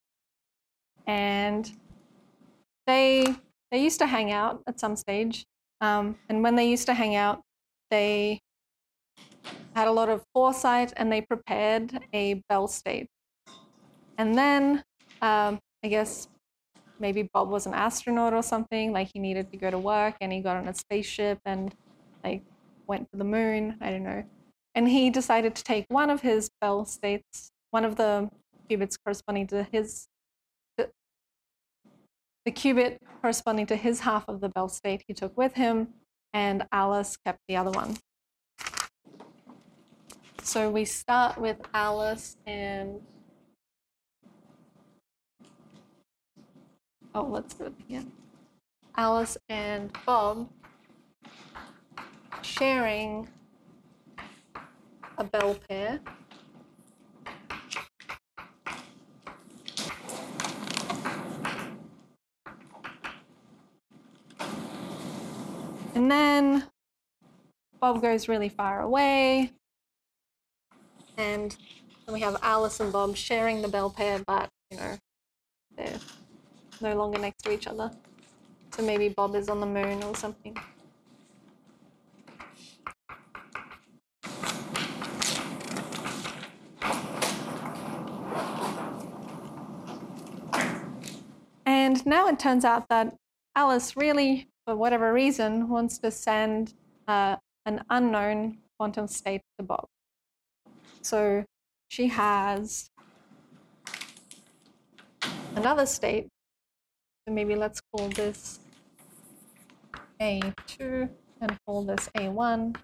Speaker 1: And they, they used to hang out at some stage. Um, and when they used to hang out, they had a lot of foresight and they prepared a Bell state. And then um, I guess maybe Bob was an astronaut or something, like he needed to go to work and he got on a spaceship and like went to the moon, I don't know. And he decided to take one of his Bell states, one of the qubits corresponding to his, the, the qubit corresponding to his half of the Bell state he took with him, and Alice kept the other one. So we start with Alice and, oh, let's do it again. Alice and Bob sharing a Bell pair. And then Bob goes really far away. And then we have Alice and Bob sharing the Bell pair, but, you know, they're no longer next to each other. So maybe Bob is on the moon or something. And now it turns out that Alice really, for whatever reason, wants to send uh, an unknown quantum state to Bob. So she has another state. So maybe let's call this A two and call this A one.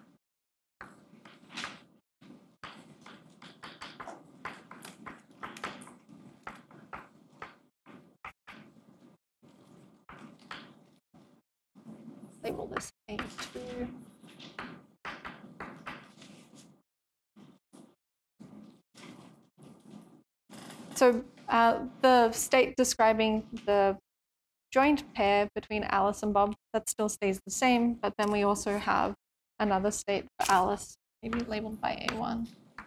Speaker 1: Label this A two. So uh, the state describing the joint pair between Alice and Bob, that still stays the same, but then we also have another state for Alice, maybe labeled by A one.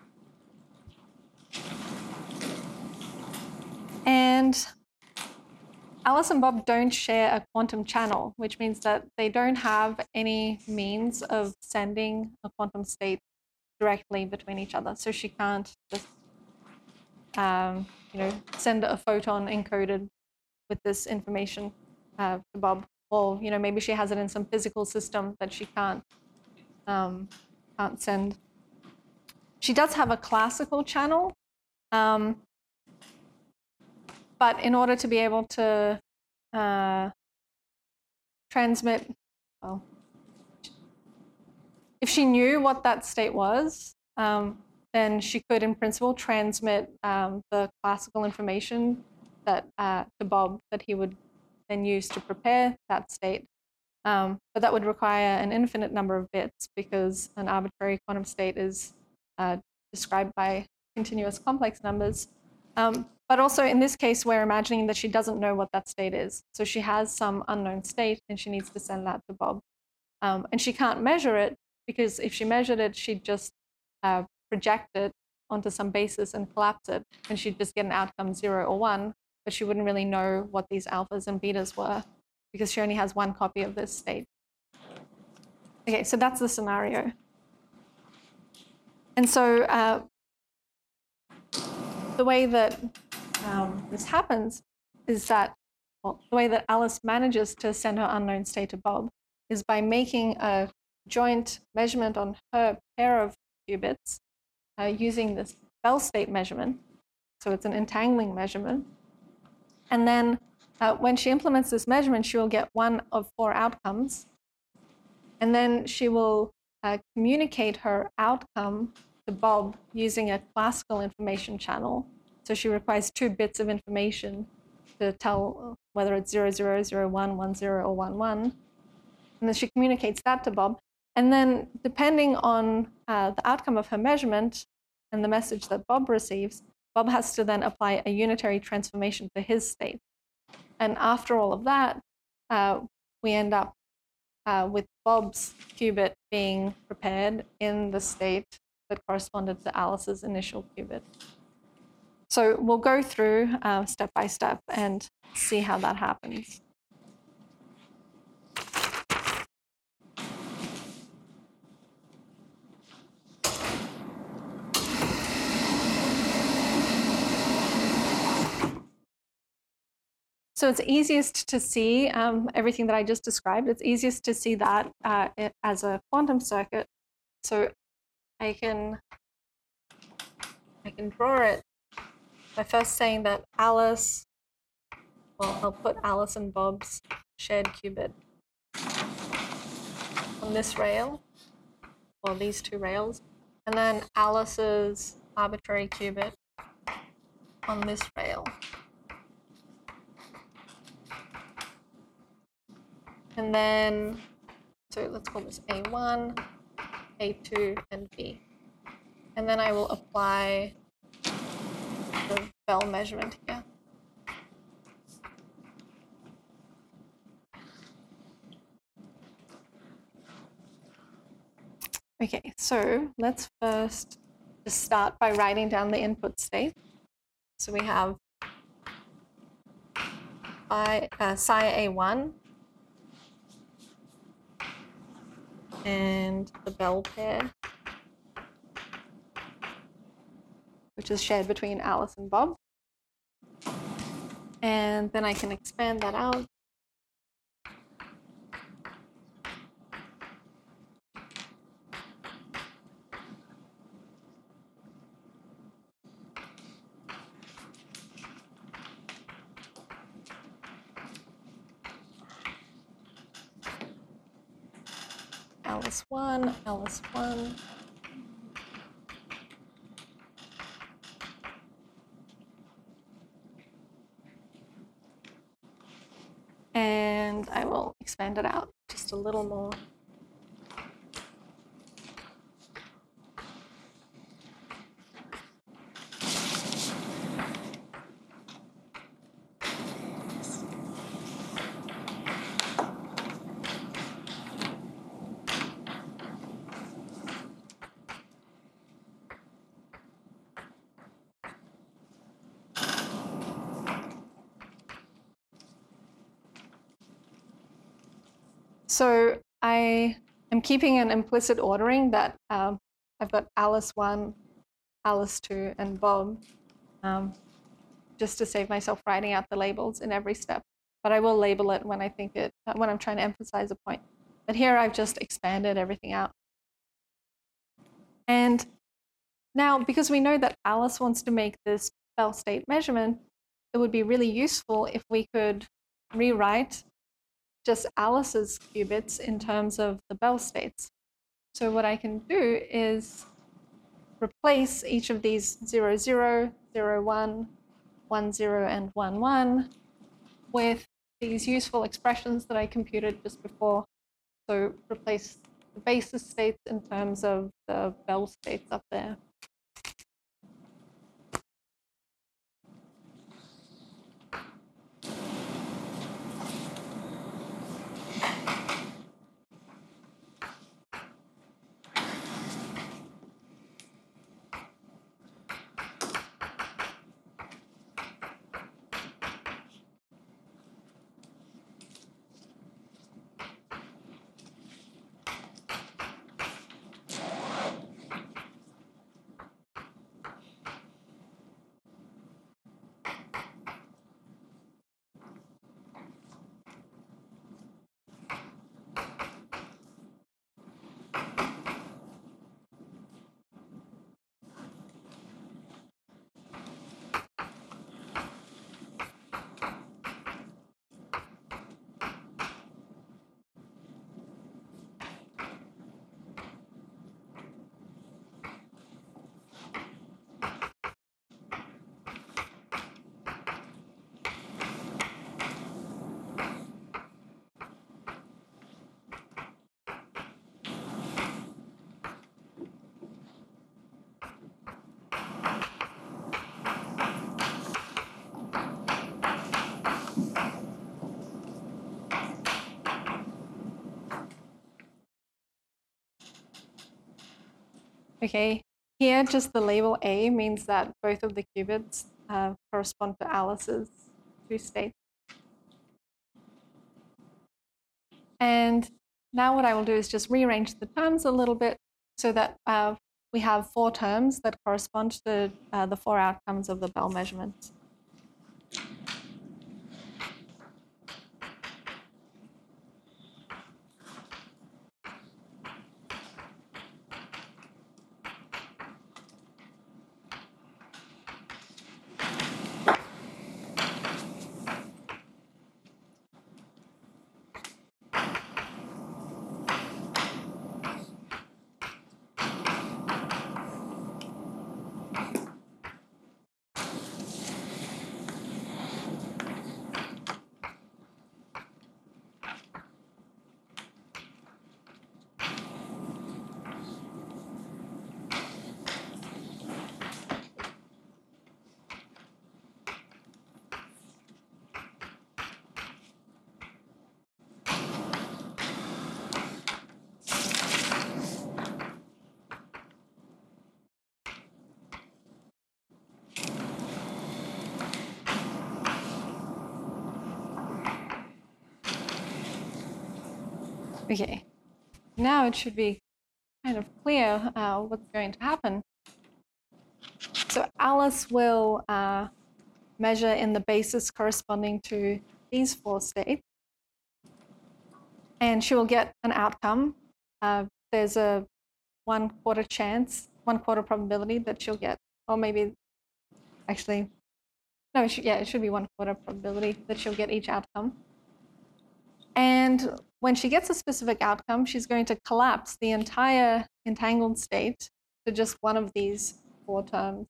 Speaker 1: And Alice and Bob don't share a quantum channel, which means that they don't have any means of sending a quantum state directly between each other. So she can't just um, you know, send a photon encoded with this information uh, to Bob, or you know, maybe she has it in some physical system that she can't um, can't send. She does have a classical channel, um, but in order to be able to uh, transmit, well, if she knew what that state was, um, then she could, in principle, transmit um, the classical information that uh, to Bob that he would then use to prepare that state. Um, but that would require an infinite number of bits because an arbitrary quantum state is uh, described by continuous complex numbers. Um, but also in this case, we're imagining that she doesn't know what that state is. So she has some unknown state and she needs to send that to Bob. Um, and she can't measure it because if she measured it, she'd just uh, project it onto some basis and collapse it, and she'd just get an outcome zero or one, but she wouldn't really know what these alphas and betas were because she only has one copy of this state. Okay, so that's the scenario. And so uh, the way that um, this happens is that, well, the way that Alice manages to send her unknown state to Bob is by making a joint measurement on her pair of qubits uh, using this Bell state measurement. So it's an entangling measurement. And then uh, when she implements this measurement, she will get one of four outcomes. And then she will uh, communicate her outcome to Bob using a classical information channel. So she requires two bits of information to to tell whether it's zero, zero, zero, one, one, zero, or one, one. And then she communicates that to Bob. And then depending on uh, the outcome of her measurement and the message that Bob receives, Bob has to then apply a unitary transformation to his state. And after all of that, uh, we end up uh, with Bob's qubit being prepared in the state that corresponded to Alice's initial qubit. So we'll go through uh, step by step and see how that happens. So it's easiest to see um, everything that I just described. It's easiest to see that uh, it, as a quantum circuit. So I can, I can draw it by first saying that Alice, well, I'll put Alice and Bob's shared qubit on this rail, or these two rails, and then Alice's arbitrary qubit on this rail. And then, so let's call this A one, A two, and B. And then I will apply the Bell measurement here. Okay, so let's first just start by writing down the input state. So we have phi, uh, psi A one, and the Bell pair, which is shared between Alice and Bob. And then I can expand that out. Alice one, Alice one. And I will expand it out just a little more. So I am keeping an implicit ordering that um, I've got Alice one, Alice two, and Bob, um, just to save myself writing out the labels in every step. But I will label it when I think it, when I'm trying to emphasize a point. But here I've just expanded everything out. And now, because we know that Alice wants to make this Bell state measurement, it would be really useful if we could rewrite just Alice's qubits in terms of the Bell states. So what I can do is replace each of these zero, zero, zero, one, one, zero, and one, one with these useful expressions that I computed just before. So replace the basis states in terms of the Bell states up there. Okay, here just the label A means that both of the qubits uh, correspond to Alice's two states. And now what I will do is just rearrange the terms a little bit so that uh, we have four terms that correspond to uh, the four outcomes of the Bell measurements. Okay, now it should be kind of clear uh, what's going to happen. So Alice will uh, measure in the basis corresponding to these four states, and she will get an outcome. Uh, there's a one quarter chance, one quarter probability that she'll get, or maybe actually, no, it should, yeah, it should be one quarter probability that she'll get each outcome. And when she gets a specific outcome, she's going to collapse the entire entangled state to just one of these four terms.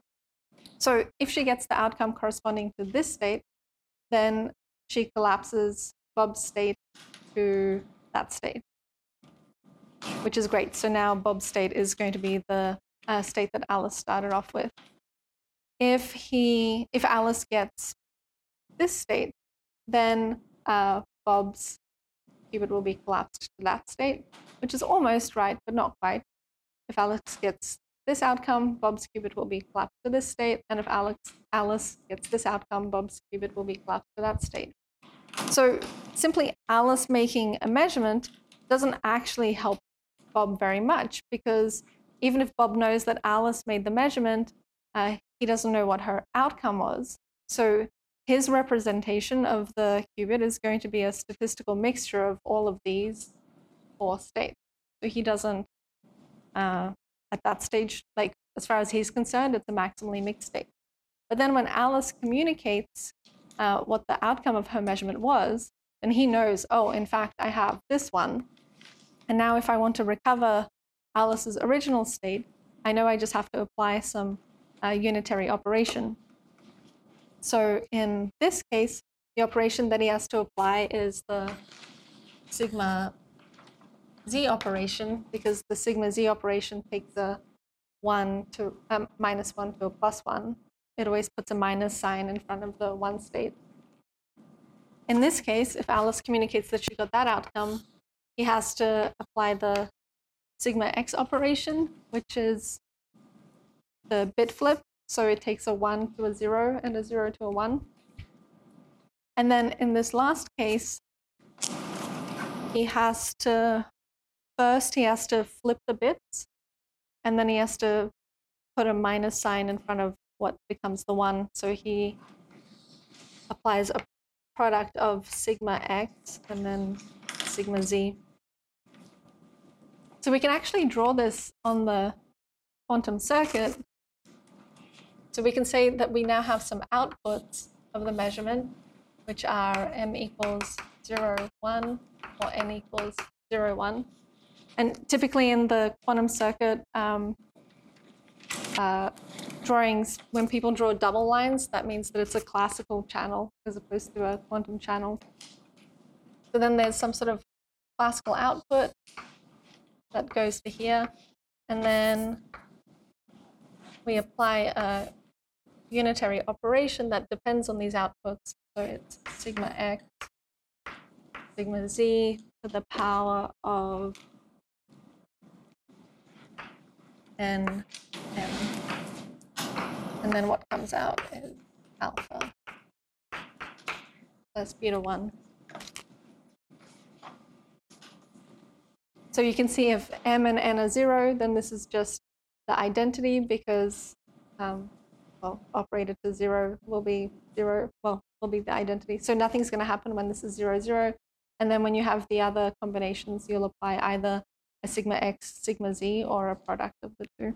Speaker 1: So if she gets the outcome corresponding to this state, then she collapses Bob's state to that state, which is great. So now Bob's state is going to be the uh, state that Alice started off with. If he, if Alice gets this state, then uh, Bob's qubit will be collapsed to that state, which is almost right, but not quite. If Alice gets this outcome, Bob's qubit will be collapsed to this state, and if Alex, Alice gets this outcome, Bob's qubit will be collapsed to that state. So simply Alice making a measurement doesn't actually help Bob very much, because even if Bob knows that Alice made the measurement, uh, he doesn't know what her outcome was. So his representation of the qubit is going to be a statistical mixture of all of these four states. So he doesn't, uh, at that stage, like as far as he's concerned, it's a maximally mixed state. But then when Alice communicates uh, what the outcome of her measurement was, then he knows, oh, in fact, I have this one. And now if I want to recover Alice's original state, I know I just have to apply some uh, unitary operation. So in this case, the operation that he has to apply is the sigma z operation, because the sigma z operation takes a one to um, minus one to a plus one. It always puts a minus sign in front of the one state. In this case, if Alice communicates that she got that outcome, he has to apply the sigma x operation, which is the bit flip. So it takes a one to a zero and a zero to a one. And then in this last case, he has to, first he has to flip the bits, and then he has to put a minus sign in front of what becomes the one. So he applies a product of sigma x and then sigma z. So we can actually draw this on the quantum circuit. So we can say that we now have some outputs of the measurement, which are m equals zero, one, or n equals zero, one. And typically in the quantum circuit um, uh, drawings, when people draw double lines, that means that it's a classical channel as opposed to a quantum channel. So then there's some sort of classical output that goes to here, and then we apply a unitary operation that depends on these outputs. So it's sigma x, sigma z to the power of N, M. And then what comes out is alpha plus beta one. So you can see if M and N are zero, then this is just the identity because, um, well, operated to zero will be zero, well, will be the identity. So nothing's going to happen when this is zero, zero. And then when you have the other combinations, you'll apply either a sigma x, sigma z, or a product of the two.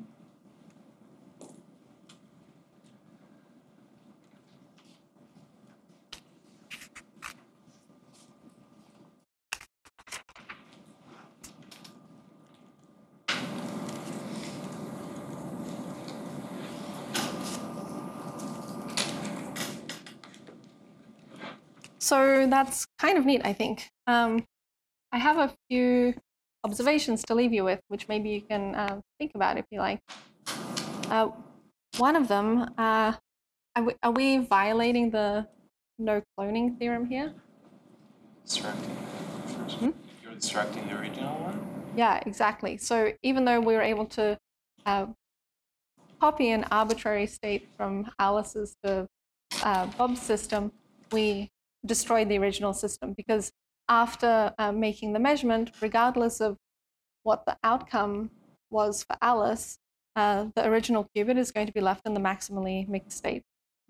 Speaker 1: So that's kind of neat, I think. Um, I have a few observations to leave you with, which maybe you can uh, think about if you like. Uh, one of them, uh, are, we, are we violating the no cloning theorem here?
Speaker 2: Distracting the first
Speaker 1: Hmm?
Speaker 2: one. You're distracting the original one?
Speaker 1: Yeah, exactly. So even though we were able to uh, copy an arbitrary state from Alice's to uh, Bob's system, we destroyed the original system because after uh, making the measurement, regardless of what the outcome was for Alice, uh, the original qubit is going to be left in the maximally mixed state.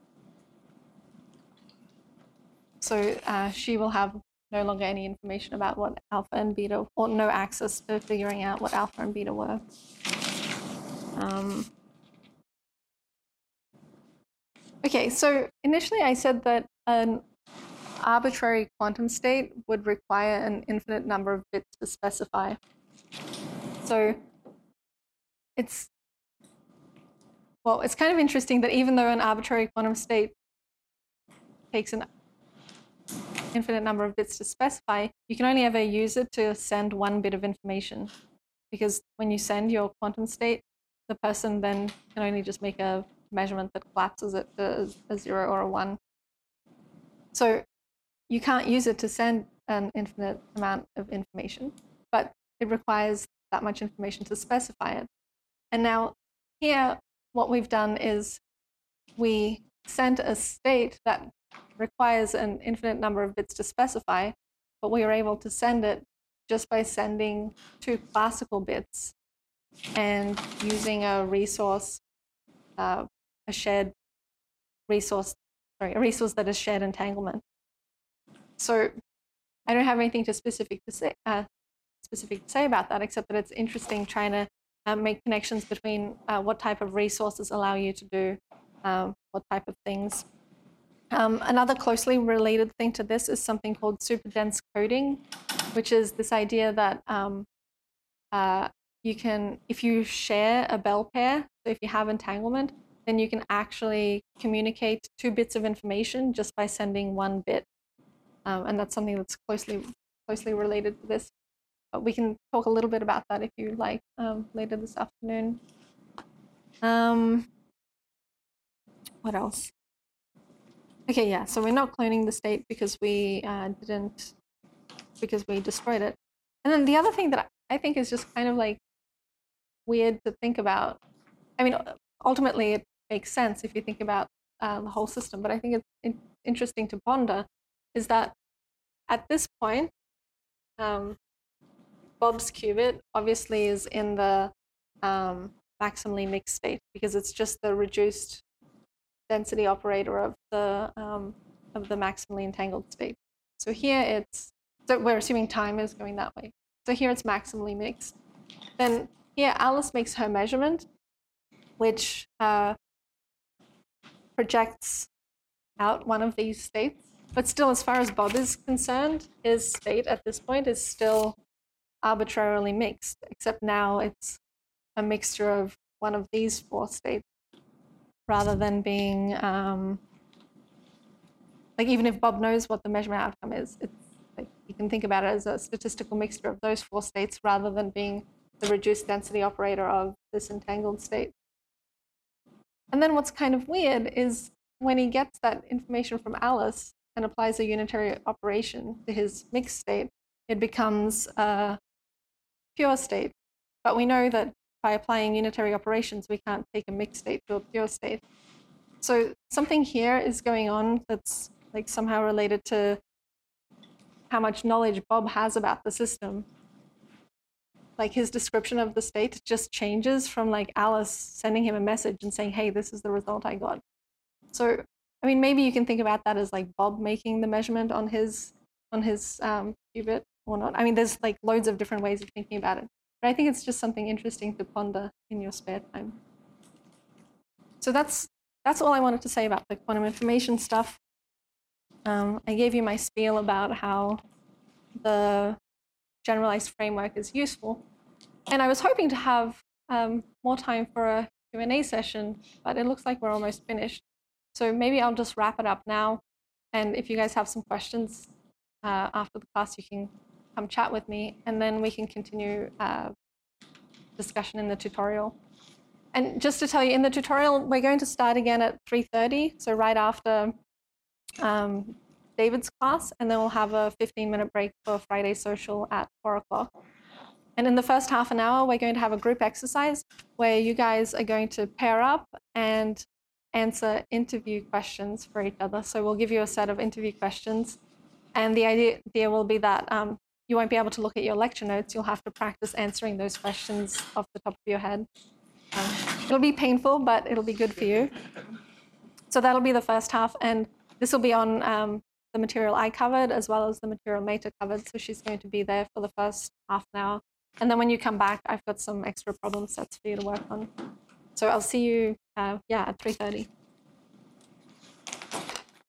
Speaker 1: So uh, she will have no longer any information about what alpha and beta, or no access to figuring out what alpha and beta were. Um, okay, so initially I said that an arbitrary quantum state would require an infinite number of bits to specify. So it's, well, it's kind of interesting that even though an arbitrary quantum state takes an infinite number of bits to specify, you can only ever use it to send one bit of information. Because when you send your quantum state, the person then can only just make a measurement that collapses it to a zero or a one. So you can't use it to send an infinite amount of information, but it requires that much information to specify it. And now here, what we've done is we sent a state that requires an infinite number of bits to specify, but we were able to send it just by sending two classical bits and using a resource, uh, a shared resource, sorry, a resource that is shared entanglement. So I don't have anything to specific to say, uh, specific to say about that, except that it's interesting trying to uh, make connections between uh, what type of resources allow you to do um, what type of things. Um, another closely related thing to this is something called superdense coding, which is this idea that um, uh, you can, if you share a Bell pair, so if you have entanglement, then you can actually communicate two bits of information just by sending one bit. Um, and that's something that's closely closely related to this. But we can talk a little bit about that if you like um, later this afternoon. Um, what else? Okay, yeah, so we're not cloning the state because we uh, didn't, because we destroyed it. And then the other thing that I think is just kind of like weird to think about, I mean, ultimately it makes sense if you think about uh, the whole system, but I think it's in interesting to ponder, is that at this point, um, Bob's qubit obviously is in the um, maximally mixed state because it's just the reduced density operator of the um, of the maximally entangled state. So here it's, so we're assuming time is going that way. So here it's maximally mixed. Then here Alice makes her measurement, which uh, projects out one of these states. But still, as far as Bob is concerned, his state at this point is still arbitrarily mixed, except now it's a mixture of one of these four states rather than being, um, like even if Bob knows what the measurement outcome is, it's like you can think about it as a statistical mixture of those four states rather than being the reduced density operator of this entangled state. And then what's kind of weird is when he gets that information from Alice and applies a unitary operation to his mixed state, it becomes a pure state. But we know that by applying unitary operations, we can't take a mixed state to a pure state. So something here is going on that's like somehow related to how much knowledge Bob has about the system. Like his description of the state just changes from like Alice sending him a message and saying, hey, this is the result I got. So, I mean, maybe you can think about that as like Bob making the measurement on his on his um, qubit or not. I mean, there's like loads of different ways of thinking about it. But I think it's just something interesting to ponder in your spare time. So that's that's all I wanted to say about the quantum information stuff. Um, I gave you my spiel about how the generalized framework is useful. And I was hoping to have um, more time for a Q and A session, but it looks like we're almost finished. So maybe I'll just wrap it up now. And if you guys have some questions uh, after the class, you can come chat with me, and then we can continue uh, discussion in the tutorial. And just to tell you, in the tutorial, we're going to start again at three thirty, so right after um, David's class, and then we'll have a fifteen minute break for Friday social at four o'clock. And in the first half an hour, we're going to have a group exercise where you guys are going to pair up and answer interview questions for each other. So we'll give you a set of interview questions. And the idea, idea will be that um, you won't be able to look at your lecture notes. You'll have to practice answering those questions off the top of your head. Um, it'll be painful, but it'll be good for you. So that'll be the first half. And this will be on um, the material I covered as well as the material Meta covered. So she's going to be there for the first half an hour. And then when you come back, I've got some extra problem sets for you to work on. So I'll see you, uh, yeah, at three thirty.